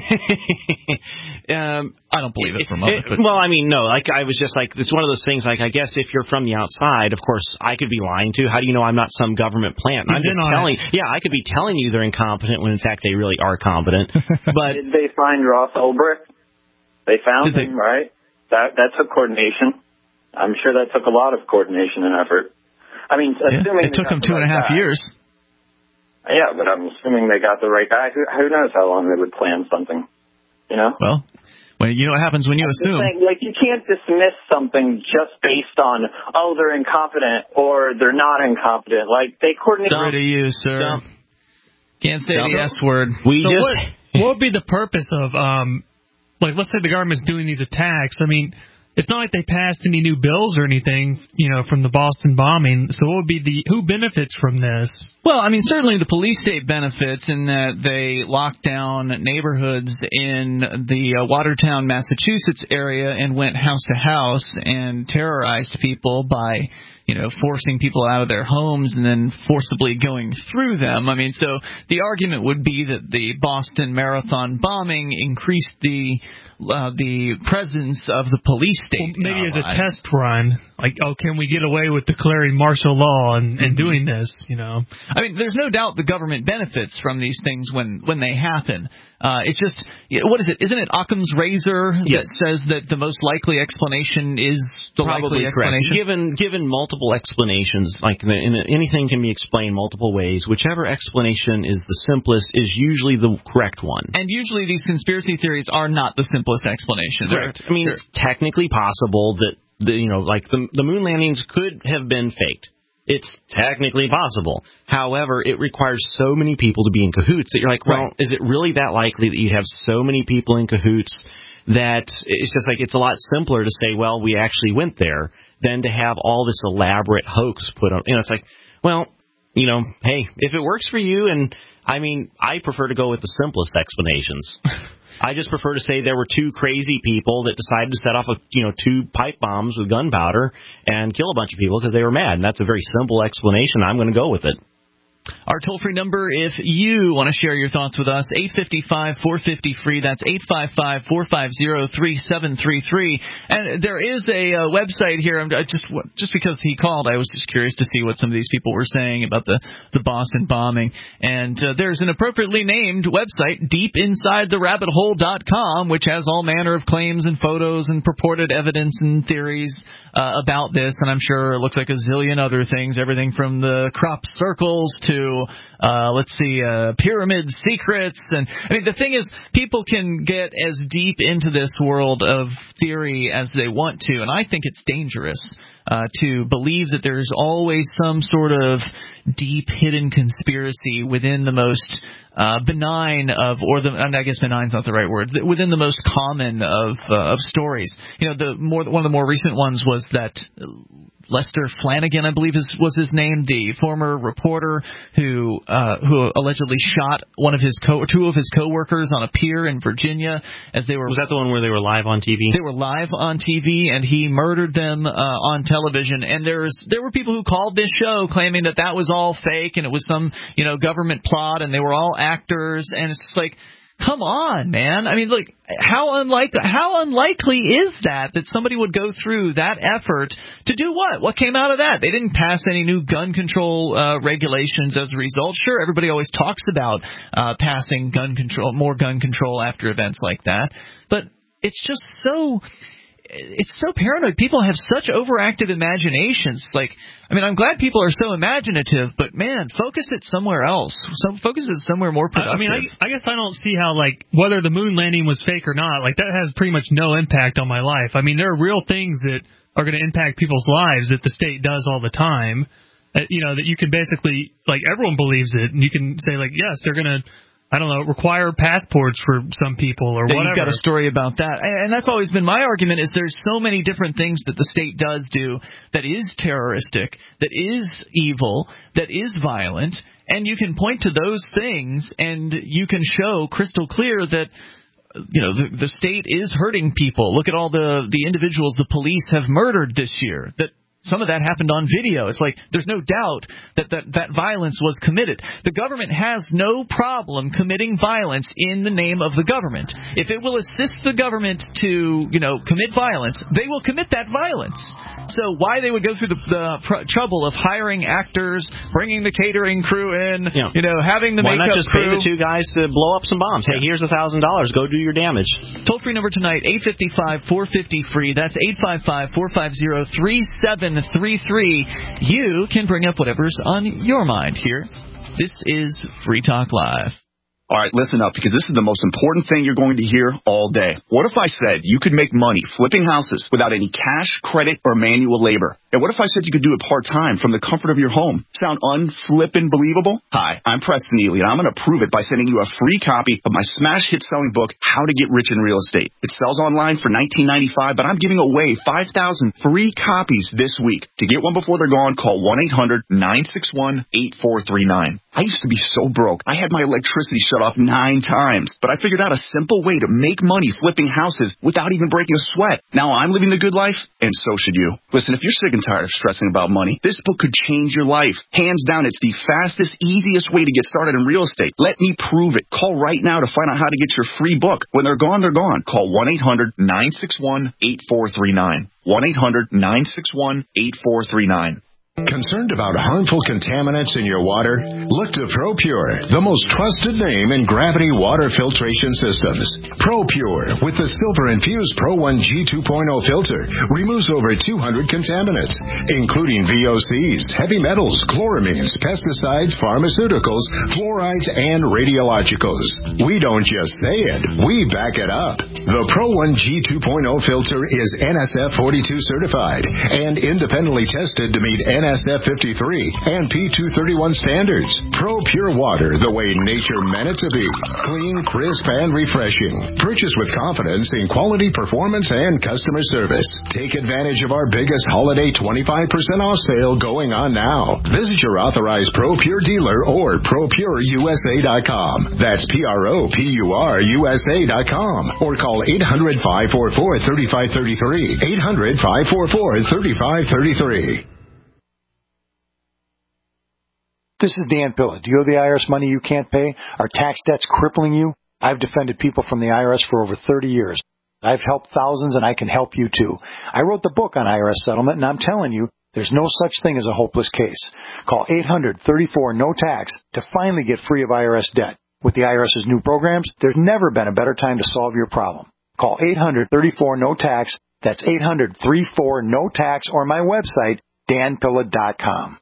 Speaker 3: I don't believe it for a moment.
Speaker 4: It, well, I mean, no, like I was just like, it's one of those things, like, I guess if you're from the outside, of course, I could be lying too. How do you know I'm not some government plant? I'm just telling, it. yeah, I could be telling you they're incompetent when in fact they really are competent. But
Speaker 15: did they find Ross Ulbricht? They found did him, they? right? That that took coordination. I'm sure that took a lot of coordination and effort. I mean, assuming
Speaker 3: yeah, it took them two and a half years.
Speaker 15: Yeah, but I'm assuming they got the right guy. Who, who knows how long they would plan something, you know?
Speaker 3: Well, well you know what happens when you
Speaker 15: I'm
Speaker 3: assume.
Speaker 15: Saying, like, you can't dismiss something just based on, oh, they're incompetent or they're not incompetent. Like, they coordinate.
Speaker 3: Dump. Rid of you, sir. Dump. Can't say Dump. the S word.
Speaker 6: We so just. What, what would be the purpose of, um, like, let's say the government's doing these attacks. I mean, it's not like they passed any new bills or anything, you know, from the Boston bombing. So what would be the, who benefits from this?
Speaker 3: Well, I mean, certainly the police state benefits in that they locked down neighborhoods in the uh, Watertown, Massachusetts area and went house to house and terrorized people by, you know, forcing people out of their homes and then forcibly going through them. I mean, so the argument would be that the Boston Marathon bombing increased the Uh, the presence of the police state.
Speaker 6: Well, maybe as a test run, like, oh, can we get away with declaring martial law and, and mm-hmm. doing this, you know?
Speaker 3: I mean, there's no doubt the government benefits from these things when, when they happen. Uh, it's just, what is it? Isn't it Occam's razor
Speaker 4: yes.
Speaker 3: that says that the most likely explanation is the
Speaker 4: Probably
Speaker 3: likely
Speaker 4: correct.
Speaker 3: explanation?
Speaker 4: Given given multiple explanations, like the, in a, anything can be explained multiple ways, whichever explanation is the simplest is usually the correct one.
Speaker 3: And usually these conspiracy theories are not the simplest explanation.
Speaker 4: Correct. I mean, it's technically possible that, the, you know, like the, the moon landings could have been faked. It's technically possible. However, it requires so many people to be in cahoots that you're like, well, right. is it really that likely that you have so many people in cahoots that it's just like it's a lot simpler to say, well, we actually went there than to have all this elaborate hoax put on. You know, it's like, well, you know, hey, if it works for you, and I mean, I prefer to go with the simplest explanations. I just prefer to say there were two crazy people that decided to set off, a, you know, two pipe bombs with gunpowder and kill a bunch of people because they were mad. And that's a very simple explanation. I'm going to go with it.
Speaker 3: Our toll-free number, if you want to share your thoughts with us, eight five five, four five zero, free. That's eight five five, four five zero, three seven three three. And there is a uh, website here. I'm just just because he called, I was just curious to see what some of these people were saying about the, the Boston bombing. And uh, there's an appropriately named website, deep inside the rabbit hole dot com, which has all manner of claims and photos and purported evidence and theories uh, about this. And I'm sure it looks like a zillion other things, everything from the crop circles to Uh, let's see, uh, pyramid secrets. And I mean, the thing is, people can get as deep into this world of theory as they want to, and I think it's dangerous uh, to believe that there's always some sort of deep hidden conspiracy within the most uh, benign of, or the, and I guess benign is not the right word, within the most common of uh, of stories. You know, the more one of the more recent ones was that Lester Flanagan, I believe is, was his name, the former reporter who uh, who allegedly shot one of his co- two of his coworkers on a pier in Virginia as they were.
Speaker 4: Was that the one where they were live on T V?
Speaker 3: They were live on T V, and he murdered them uh, on television. And there's there were people who called this show claiming that that was all fake and it was some you know government plot, and they were all actors. And it's just like, come on, man. I mean, look, how unlikely, how unlikely is that that somebody would go through that effort to do what? What came out of that? They didn't pass any new gun control uh, regulations as a result. Sure, everybody always talks about uh, passing gun control, more gun control after events like that, but it's just so... It's so paranoid. People have such overactive imaginations. Like, I mean, I'm glad people are so imaginative, but man, focus it somewhere else. So focus it somewhere more productive.
Speaker 6: I mean, I, I guess I don't see how, like, whether the moon landing was fake or not, like, that has pretty much no impact on my life. I mean, there are real things that are going to impact people's lives that the state does all the time. Uh, you know, that you can basically, like, everyone believes it, and you can say, like, yes, they're going to, I don't know, require passports for some people or
Speaker 3: then
Speaker 6: whatever.
Speaker 3: You've got a story about that. And that's always been my argument, is there's so many different things that the state does do that is terroristic, that is evil, that is violent, and you can point to those things and you can show crystal clear that you know the, the state is hurting people. Look at all the, the individuals the police have murdered this year. That some of that happened on video. It's like there's no doubt that, that that violence was committed. The government has no problem committing violence in the name of the government. If it will assist the government to, you know, commit violence, they will commit that violence. So why they would go through the, the pr- trouble of hiring actors, bringing the catering crew in, yeah. you know, having the
Speaker 4: why
Speaker 3: makeup
Speaker 4: not just
Speaker 3: crew.
Speaker 4: pay the two guys to blow up some bombs? Hey, here's a thousand dollars. Go do your damage.
Speaker 3: Toll free number tonight, eight five five, four five zero, free. That's eight five five, four five zero, three seven three three. You can bring up whatever's on your mind here. This is Free Talk Live.
Speaker 1: All right, listen up, because this is the most important thing you're going to hear all day. What if I said you could make money flipping houses without any cash, credit, or manual labor? And what if I said you could do it part-time from the comfort of your home? Sound unflippin' believable? Hi, I'm Preston Ely, and I'm going to prove it by sending you a free copy of my smash hit selling book, How to Get Rich in Real Estate. It sells online for nineteen ninety-five dollars, but I'm giving away five thousand free copies this week. To get one before they're gone, call one eight hundred, nine six one, eight four three nine. I used to be so broke. I had my electricity shut off nine times, but I figured out a simple way to make money flipping houses without even breaking a sweat. Now I'm living the good life, and so should you. Listen, if you're sick and tired of stressing about money, this book could change your life. Hands down, it's the fastest, easiest way to get started in real estate. Let me prove it. Call right now to find out how to get your free book. When they're gone, they're gone. Call one eight hundred, nine six one, eight four three nine. one eight hundred, nine six one, eight four three nine.
Speaker 5: Concerned about harmful contaminants in your water? Look to ProPure, the most trusted name in gravity water filtration systems. ProPure, with the silver-infused Pro one G two point oh filter, removes over two hundred contaminants, including V O Cs, heavy metals, chloramines, pesticides, pharmaceuticals, fluorides, and radiologicals. We don't just say it, we back it up. The Pro one G two point oh filter is N S F forty-two certified and independently tested to meet N S F fifty-three and P two thirty-one standards. Pro Pure Water, the way nature meant it to be. Clean, crisp, and refreshing. Purchase with confidence in quality, performance, and customer service. Take advantage of our biggest holiday twenty-five percent off sale going on now. Visit your authorized Pro Pure dealer or pro pure U S A dot com. That's P R O P U R U S A dot com. Or call eight hundred, five four four, three five three three. eight hundred, five four four, three five three three.
Speaker 7: This is Dan Pilla. Do you owe the I R S money you can't pay? Are tax debts crippling you? I've defended people from the I R S for over thirty years. I've helped thousands, and I can help you too. I wrote the book on I R S settlement, and I'm telling you, there's no such thing as a hopeless case. Call eight hundred, thirty-four, no tax to finally get free of I R S debt. With the IRS's new programs, there's never been a better time to solve your problem. Call eight hundred, thirty-four, no tax. That's eight hundred, thirty-four, no tax, or my website, dan pilla dot com.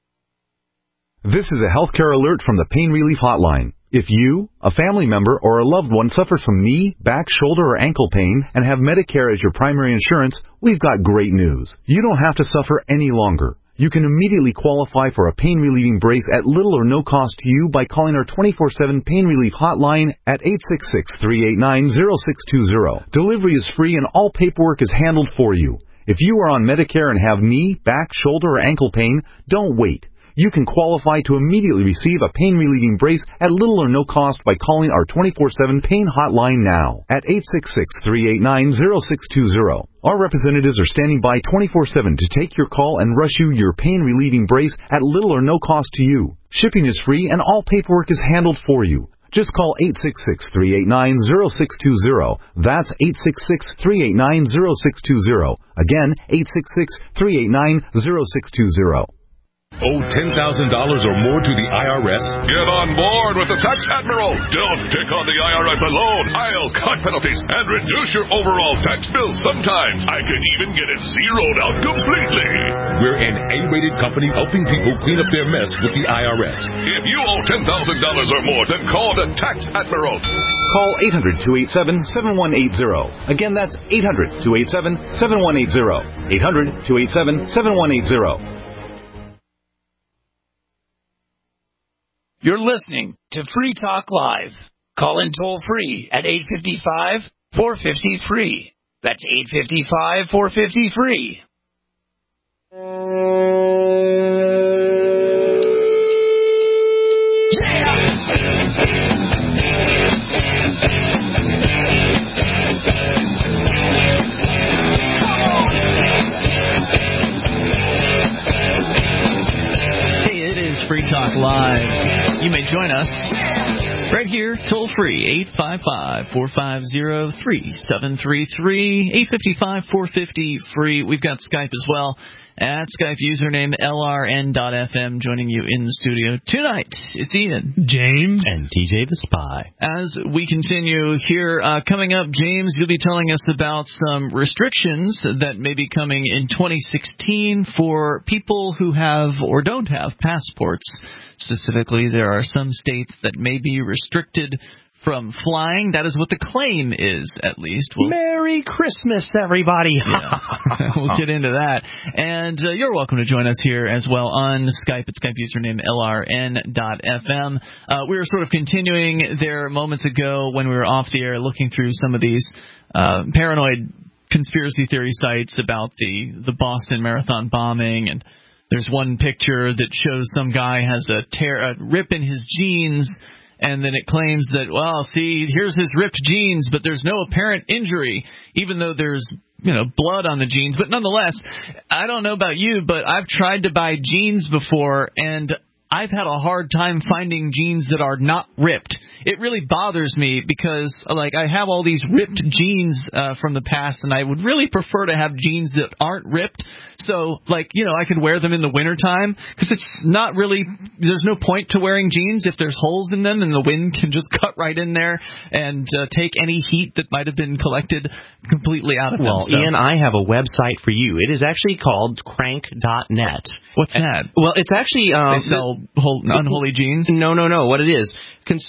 Speaker 10: This is a healthcare alert from the Pain Relief Hotline. If you, a family member, or a loved one suffers from knee, back, shoulder, or ankle pain and have Medicare as your primary insurance, we've got great news. You don't have to suffer any longer. You can immediately qualify for a pain-relieving brace at little or no cost to you by calling our twenty-four seven Pain Relief Hotline at eight six six, three eight nine, zero six two zero. Delivery is free and all paperwork is handled for you. If you are on Medicare and have knee, back, shoulder, or ankle pain, don't wait. You can qualify to immediately receive a pain-relieving brace at little or no cost by calling our twenty-four seven Pain Hotline now at eight six six, three eight nine, zero six two zero. Our representatives are standing by twenty-four seven to take your call and rush you your pain-relieving brace at little or no cost to you. Shipping is free and all paperwork is handled for you. Just call eight six six, three eight nine, zero six two zero. That's eight six six, three eight nine, zero six two zero. Again, eight six six, three eight nine, zero six two zero.
Speaker 2: Owe ten thousand dollars or more to the I R S?
Speaker 9: Get on board with the Tax Admiral. Don't take on the I R S alone. I'll cut penalties and reduce your overall tax bill. Sometimes I can even get it zeroed out completely.
Speaker 2: We're an A-rated company helping people clean up their mess with the I R S.
Speaker 9: If you owe ten thousand dollars or more, then call the Tax Admiral.
Speaker 10: Call eight hundred, two eight seven, seven one eight zero. Again, that's eight hundred, two eight seven, seven one eight zero. eight hundred, two eight seven, seven one eight zero.
Speaker 14: You're listening to Free Talk Live. Call in toll free at eight five five, four five zero, free. That's eight five five, four five zero, free.
Speaker 3: Hey, it is Free Talk Live. You may join us right here, toll free, eight five five, four five zero, three seven three three, eight five five, four five zero, free. We've got Skype as well, at Skype username L R N dot F M. Joining you in the studio tonight, it's Ian,
Speaker 6: James,
Speaker 4: and T J the Spy.
Speaker 3: As we continue here, uh, coming up, James, you'll be telling us about some restrictions that may be coming in twenty sixteen for people who have or don't have passports. Specifically, there are some states that may be restricted from flying. That is what the claim is, at least. We'll,
Speaker 4: Merry Christmas, everybody.
Speaker 3: Yeah, we'll get into that. And uh, you're welcome to join us here as well on Skype at Skype username L R N dot F M. Uh, we were sort of continuing there moments ago when we were off the air looking through some of these uh, paranoid conspiracy theory sites about the, the Boston Marathon bombing, and there's one picture that shows some guy has a tear, a rip in his jeans, and then it claims that, well, see, here's his ripped jeans, but there's no apparent injury, even though there's, you know, blood on the jeans. But nonetheless, I don't know about you, but I've tried to buy jeans before, and I've had a hard time finding jeans that are not ripped. It really bothers me because, like, I have all these ripped jeans uh, from the past, and I would really prefer to have jeans that aren't ripped. So, like, you know, I could wear them in the wintertime because it's not really – there's no point to wearing jeans if there's holes in them and the wind can just cut right in there and uh, take any heat that might have been collected completely out of them.
Speaker 4: Well,
Speaker 3: so.
Speaker 4: Ian, I have a website for you. It is actually called crank dot net.
Speaker 3: What's that?
Speaker 4: Well, it's actually um, –
Speaker 3: They sell whole, unholy jeans?
Speaker 4: No, no, no. What it is, conspiracy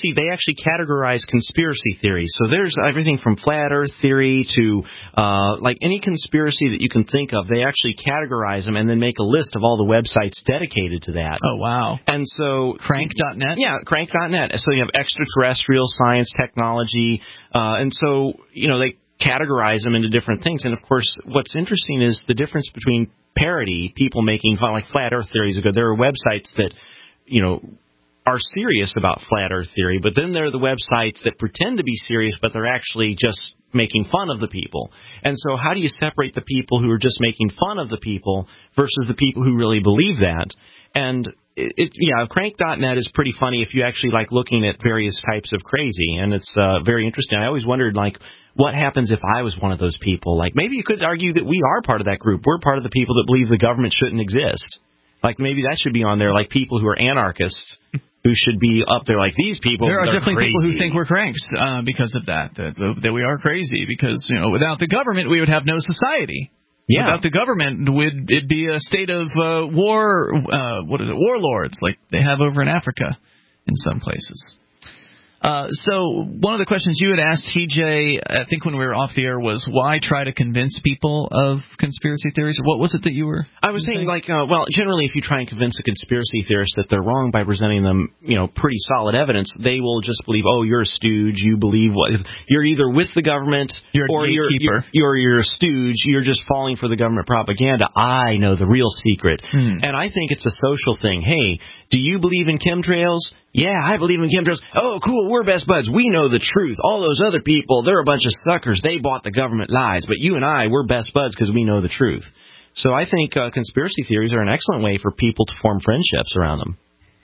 Speaker 4: see, they actually categorize conspiracy theories. So there's everything from flat Earth theory to uh, like any conspiracy that you can think of. They actually categorize them and then make a list of all the websites dedicated to that.
Speaker 3: Oh, wow.
Speaker 4: And so
Speaker 3: Crank dot net?
Speaker 4: Yeah, Crank dot net. So you have extraterrestrial science, technology, uh, and so, you know, they categorize them into different things. And, of course, what's interesting is the difference between parody, people making fun, like flat Earth theories are good. There are websites that, you know, are serious about flat Earth theory, but then there are the websites that pretend to be serious, but they're actually just making fun of the people. And so how do you separate the people who are just making fun of the people versus the people who really believe that? And it, it yeah, Crank dot net is pretty funny if you actually like looking at various types of crazy, and it's uh, very interesting. I always wondered, like, what happens if I was one of those people? Like, maybe you could argue that we are part of that group. We're part of the people that believe the government shouldn't exist. Like, maybe that should be on there, like people who are anarchists who should be up there like these people.
Speaker 3: There are definitely
Speaker 4: crazy.
Speaker 3: people who think we're cranks uh, because of that, that, that we are crazy, because, you know, without the government, we would have no society.
Speaker 4: Yeah.
Speaker 3: Without the government, would it'd be a state of uh, war, uh, what is it, warlords, like they have over in Africa in some places. Uh, so one of the questions you had asked, T J, I think when we were off the air, was why try to convince people of conspiracy theories? What was it that you were
Speaker 4: I was saying, like, uh, well, generally if you try and convince a conspiracy theorist that they're wrong by presenting them, you know, pretty solid evidence, they will just believe, oh, you're a stooge, you believe what you're either with the government
Speaker 3: you're
Speaker 4: or you're, you're, you're, you're a stooge, you're just falling for the government propaganda. I know the real secret.
Speaker 3: Hmm.
Speaker 4: And I think it's a social thing. Hey, do you believe in chemtrails? Yeah, I believe in chemtrails. Oh, cool, we're best buds. We know the truth. All those other people, they're a bunch of suckers. They bought the government lies. But you and I, we're best buds because we know the truth. So I think uh, conspiracy theories are an excellent way for people to form friendships around them.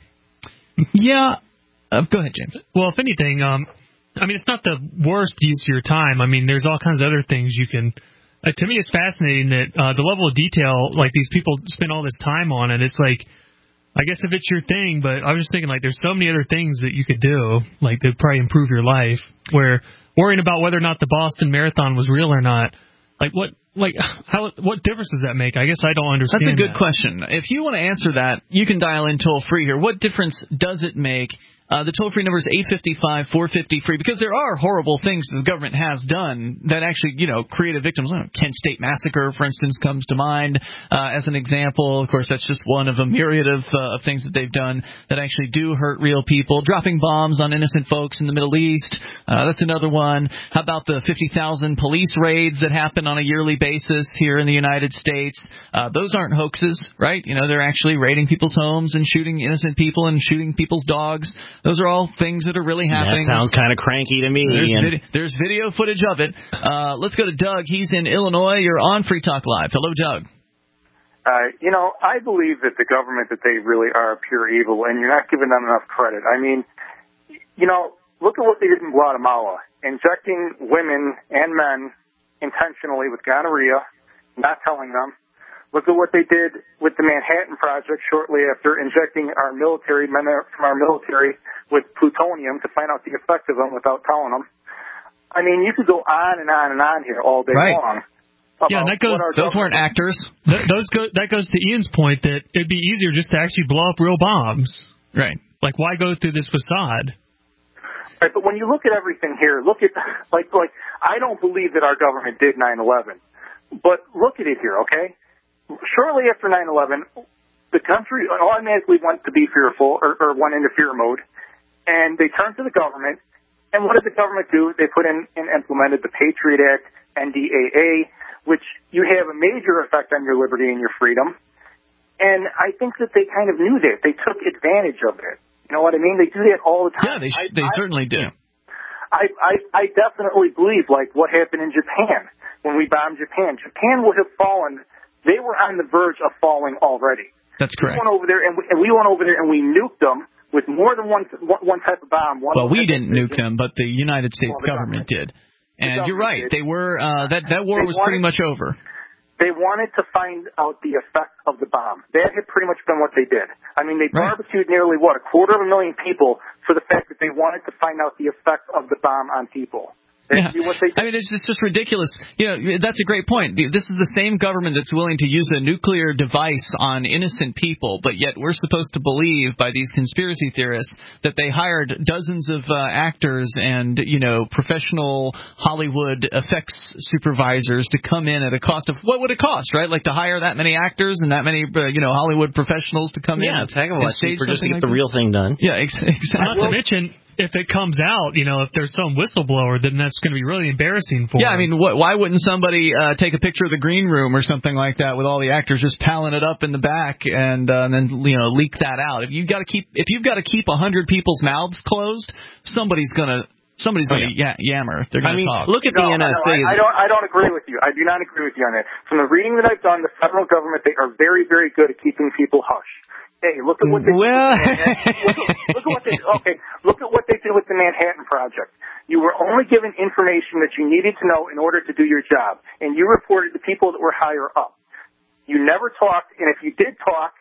Speaker 3: Yeah. Uh, go ahead, James.
Speaker 6: Well, if anything, um, I mean, it's not the worst use of your time. I mean, there's all kinds of other things you can... Uh, to me, it's fascinating that uh, the level of detail, like, these people spend all this time on it. It's like... I guess if it's your thing, but I was just thinking, like, there's so many other things that you could do, like, that probably improve your life, where worrying about whether or not the Boston Marathon was real or not, like, what, like, how, what difference does that make? I guess I don't understand.
Speaker 3: That's a good
Speaker 6: that.
Speaker 3: question. If you want to answer that, you can dial in toll free here. What difference does it make? Uh, the toll-free number is eight five five, four five zero, free, because there are horrible things that the government has done that actually, you know, created victims. I don't know, Kent State Massacre, for instance, comes to mind uh, as an example. Of course, that's just one of a myriad of, uh, of things that they've done that actually do hurt real people. Dropping bombs on innocent folks in the Middle East, uh, that's another one. How about the fifty thousand police raids that happen on a yearly basis here in the United States? Uh, those aren't hoaxes, right? You know, they're actually raiding people's homes and shooting innocent people and shooting people's dogs. Those are all things that are really happening.
Speaker 4: That sounds kind of cranky to me.
Speaker 3: There's,
Speaker 4: and...
Speaker 3: vid- there's video footage of it. Uh, let's go to Doug. He's in Illinois. You're on Free Talk Live. Hello, Doug.
Speaker 8: Uh, you know, I believe that the government, that they really are pure evil, and you're not giving them enough credit. I mean, you know, look at what they did in Guatemala, injecting women and men intentionally with gonorrhea, not telling them. Look at what they did with the Manhattan Project shortly after injecting our military, men from our military, with plutonium to find out the effect of them without telling them. I mean, you could go on and on and on here all day
Speaker 3: right.
Speaker 8: long.
Speaker 6: Yeah, and that goes.
Speaker 3: Those weren't actors.
Speaker 6: Th- those go. That goes to Ian's point that it'd be easier just to actually blow up real bombs.
Speaker 3: Right.
Speaker 6: Like, why go through this facade?
Speaker 8: Right, but when you look at everything here, look at like like I don't believe that our government did nine eleven, but look at it here, okay? Shortly after nine eleven, the country automatically went to be fearful, or, or went into fear mode, and they turned to the government. And what did the government do? They put in and implemented the Patriot Act, N D A A, which you have a major effect on your liberty and your freedom. And I think that they kind of knew that. They took advantage of it. You know what I mean? They do that all the time.
Speaker 3: Yeah, they,
Speaker 8: I,
Speaker 3: they
Speaker 8: I,
Speaker 3: certainly do.
Speaker 8: I, I, I definitely believe, like, what happened in Japan when we bombed Japan. Japan would have fallen. They were on the verge of falling already.
Speaker 3: That's correct.
Speaker 8: We went over there, and we, and we went over there, and we nuked them with more than one one type of bomb. One
Speaker 3: well, we didn't nuke them, but the United States
Speaker 8: well, the
Speaker 3: government,
Speaker 8: government
Speaker 3: did. And
Speaker 8: the
Speaker 3: you're right.
Speaker 8: Did.
Speaker 3: They were uh, that that war
Speaker 8: they
Speaker 3: was
Speaker 8: wanted,
Speaker 3: pretty much over.
Speaker 8: They wanted to find out the effect of the bomb. That had pretty much been what they did. I mean, they
Speaker 3: right.
Speaker 8: barbecued nearly, what, a quarter of a million people for the fact that they wanted to find out the effect of the bomb on people. They
Speaker 3: Yeah.
Speaker 8: do what they do.
Speaker 3: I mean, it's just, it's just ridiculous. You know, that's a great point. This is the same government that's willing to use a nuclear device on innocent people, but yet we're supposed to believe by these conspiracy theorists that they hired dozens of uh, actors and, you know, professional Hollywood effects supervisors to come in at a cost of, what would it cost, right? Like to hire that many actors and that many, uh, you know, Hollywood professionals to come in.
Speaker 4: Yeah, it's a heck of a lot
Speaker 3: stage
Speaker 4: cheaper just to
Speaker 3: something
Speaker 4: get
Speaker 3: like
Speaker 4: the real
Speaker 3: that.
Speaker 4: thing done.
Speaker 3: Yeah, ex- exactly.
Speaker 6: Not to mention, if it comes out, you know, if there's some whistleblower, then that's going to be really embarrassing for
Speaker 3: Yeah, I
Speaker 6: him.
Speaker 3: mean, wh- why wouldn't somebody uh, take a picture of the green room or something like that with all the actors just palling it up in the back and, uh, and then you know leak that out? If you've got to keep if you've got to keep a hundred people's mouths closed, somebody's gonna somebody's gonna oh, yeah. ya- yammer. They're gonna
Speaker 4: I mean,
Speaker 3: talk.
Speaker 4: look at
Speaker 8: no,
Speaker 4: the N S A.
Speaker 8: No, I, I don't. I don't agree with you. I do not agree with you on that. From the reading that I've done, the federal government, they are very, very good at keeping people hush. Hey, look at what they
Speaker 4: well,
Speaker 8: did with the look, at, look at what they okay. Look at what they did with the Manhattan Project. You were only given information that you needed to know in order to do your job, and you reported to people that were higher up. You never talked, and if you did talk,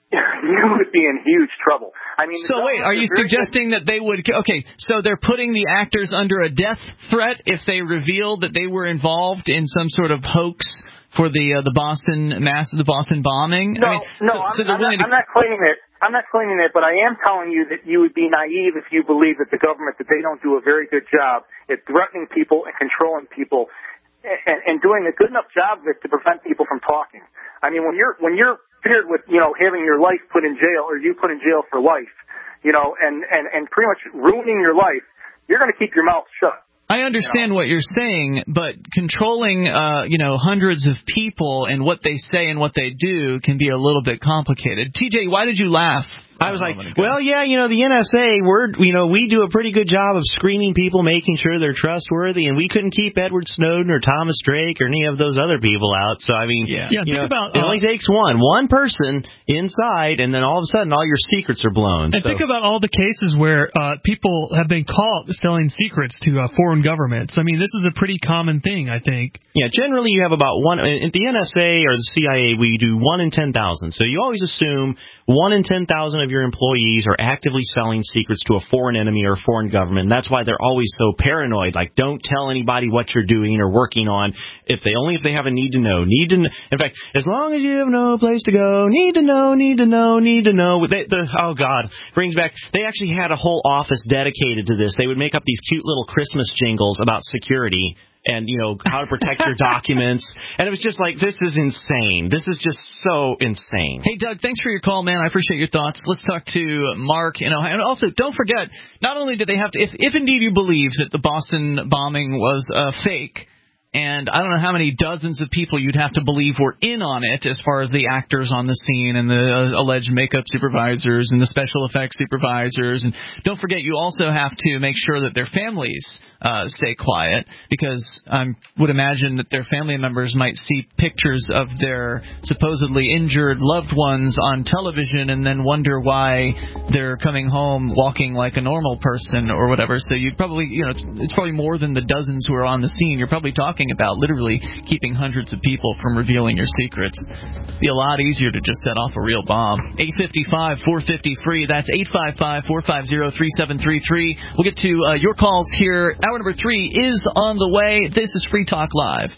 Speaker 8: you would be in huge trouble. I mean,
Speaker 3: so wait, are you suggesting good. that they would? Okay, so they're putting the actors under a death threat if they revealed that they were involved in some sort of hoax for the uh, the Boston mass the Boston bombing?
Speaker 8: No,
Speaker 3: I mean,
Speaker 8: no,
Speaker 3: so,
Speaker 8: I'm,
Speaker 3: so they're
Speaker 8: I'm, not,
Speaker 3: willing to...
Speaker 8: I'm not claiming that. I'm not claiming that, but I am telling you that you would be naive if you believe that the government that they don't do a very good job at threatening people and controlling people, and, and doing a good enough job of it to prevent people from talking. I mean, when you're when you're feared with you know having your life put in jail or you put in jail for life, you know, and and and pretty much ruining your life, you're going to keep your mouth shut.
Speaker 3: I understand what you're saying, but controlling, uh, you know, hundreds of people and what they say and what they do can be a little bit complicated. T J, why did you laugh?
Speaker 4: I was like, well, yeah, you know, the N S A, we're, you know, we do a pretty good job of screening people, making sure they're trustworthy, and we couldn't keep Edward Snowden or Thomas Drake or any of those other people out. So, I mean,
Speaker 6: yeah, yeah
Speaker 4: you
Speaker 6: think
Speaker 4: know,
Speaker 6: about,
Speaker 4: it uh, only takes one, one person inside, and then all of a sudden all your secrets are blown.
Speaker 6: And
Speaker 4: so.
Speaker 6: think about all the cases where uh, people have been caught selling secrets to uh, foreign governments. I mean, this is a pretty common thing, I think.
Speaker 4: Yeah, generally you have about one, at the N S A or the C I A, we do one in ten thousand. So you always assume one in ten thousand of your employees are actively selling secrets to a foreign enemy or a foreign government. And that's why they're always so paranoid. Like, don't tell anybody what you're doing or working on. If they only if they have a need to know, need to. Know. In fact, as long as you have no place to go, need to know, need to know, need to know. They, the, oh God, brings back. They actually had a whole office dedicated to this. They would make up these cute little Christmas jingles about security. And, you know, how to protect your documents. And it was just like, this is insane. This is just so insane.
Speaker 3: Hey, Doug, thanks for your call, man. I appreciate your thoughts. Let's talk to Mark in Ohio. And also, don't forget, not only did they have to, if, if indeed you believe that the Boston bombing was uh, fake, and I don't know how many dozens of people you'd have to believe were in on it as far as the actors on the scene and the uh, alleged makeup supervisors and the special effects supervisors. And don't forget, you also have to make sure that their families uh, stay quiet, because I um, would imagine that their family members might see pictures of their supposedly injured loved ones on television and then wonder why they're coming home walking like a normal person or whatever. So you'd probably, you know, it's, it's probably more than the dozens who are on the scene. You're probably talking about literally keeping hundreds of people from revealing your secrets. It'd be a lot easier to just set off a real bomb. eight five five, four five zero, free. That's eight five five, four five zero, three seven three three. We'll get to uh, your calls here. Hour number three is on the way. This is Free Talk Live.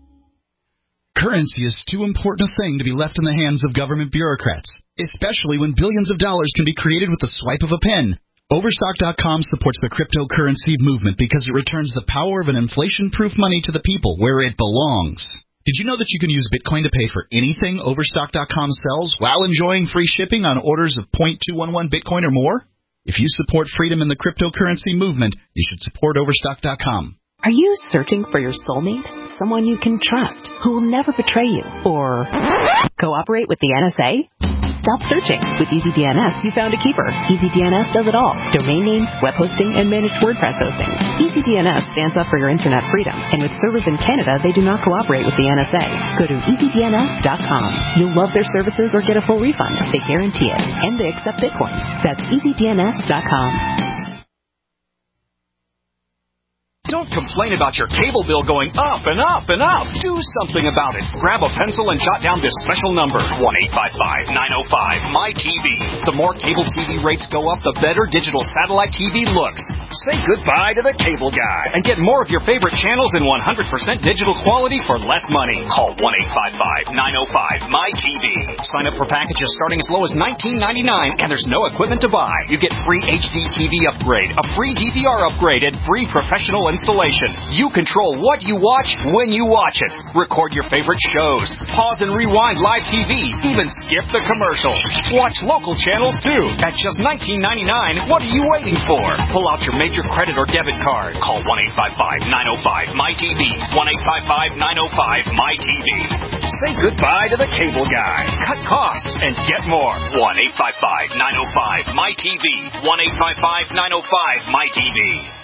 Speaker 11: Currency is too important a thing to be left in the hands of government bureaucrats, especially when billions of dollars can be created with the swipe of a pen. Overstock dot com supports the cryptocurrency movement because it returns the power of an inflation-proof money to the people where it belongs. Did you know that you can use Bitcoin to pay for anything Overstock dot com sells while enjoying free shipping on orders of zero point two one one Bitcoin or more? If you support freedom in the cryptocurrency movement, you should support Overstock dot com.
Speaker 12: Are you searching for your soulmate? Someone you can trust, who will never betray you, or cooperate with the N S A? Stop searching. With EasyDNS, you found a keeper. EasyDNS does it all. Domain names, web hosting, and managed WordPress hosting. EasyDNS stands up for your internet freedom, and with servers in Canada, they do not cooperate with the N S A. Go to easy D N S dot com. You'll love their services or get a full refund. They guarantee it, and they accept Bitcoin. That's easy D N S dot com.
Speaker 16: Don't complain about your cable bill going up and up and up. Do something about it. Grab a pencil and jot down this special number, one eight five five, nine oh five, M Y T V. The more cable T V rates go up, the better digital satellite T V looks. Say goodbye to the cable guy and get more of your favorite channels in one hundred percent digital quality for less money. Call one eight five five, nine oh five, M Y T V. Sign up for packages starting as low as nineteen ninety-nine, and there's no equipment to buy. You get free H D T V upgrade, a free D V R upgrade, and free professional installation. You control what you watch when you watch it. Record your favorite shows. Pause and rewind live T V. Even skip the commercials. Watch local channels too. At just nineteen ninety-nine, what are you waiting for? Pull out your major credit or debit card. Call one eight five five, nine oh five, M Y T V. one eight five five, nine oh five, M Y T V. Say goodbye to the cable guy. Cut costs and get more. one eight five five, nine oh five, M Y T V. one eight five five, nine oh five, M Y T V.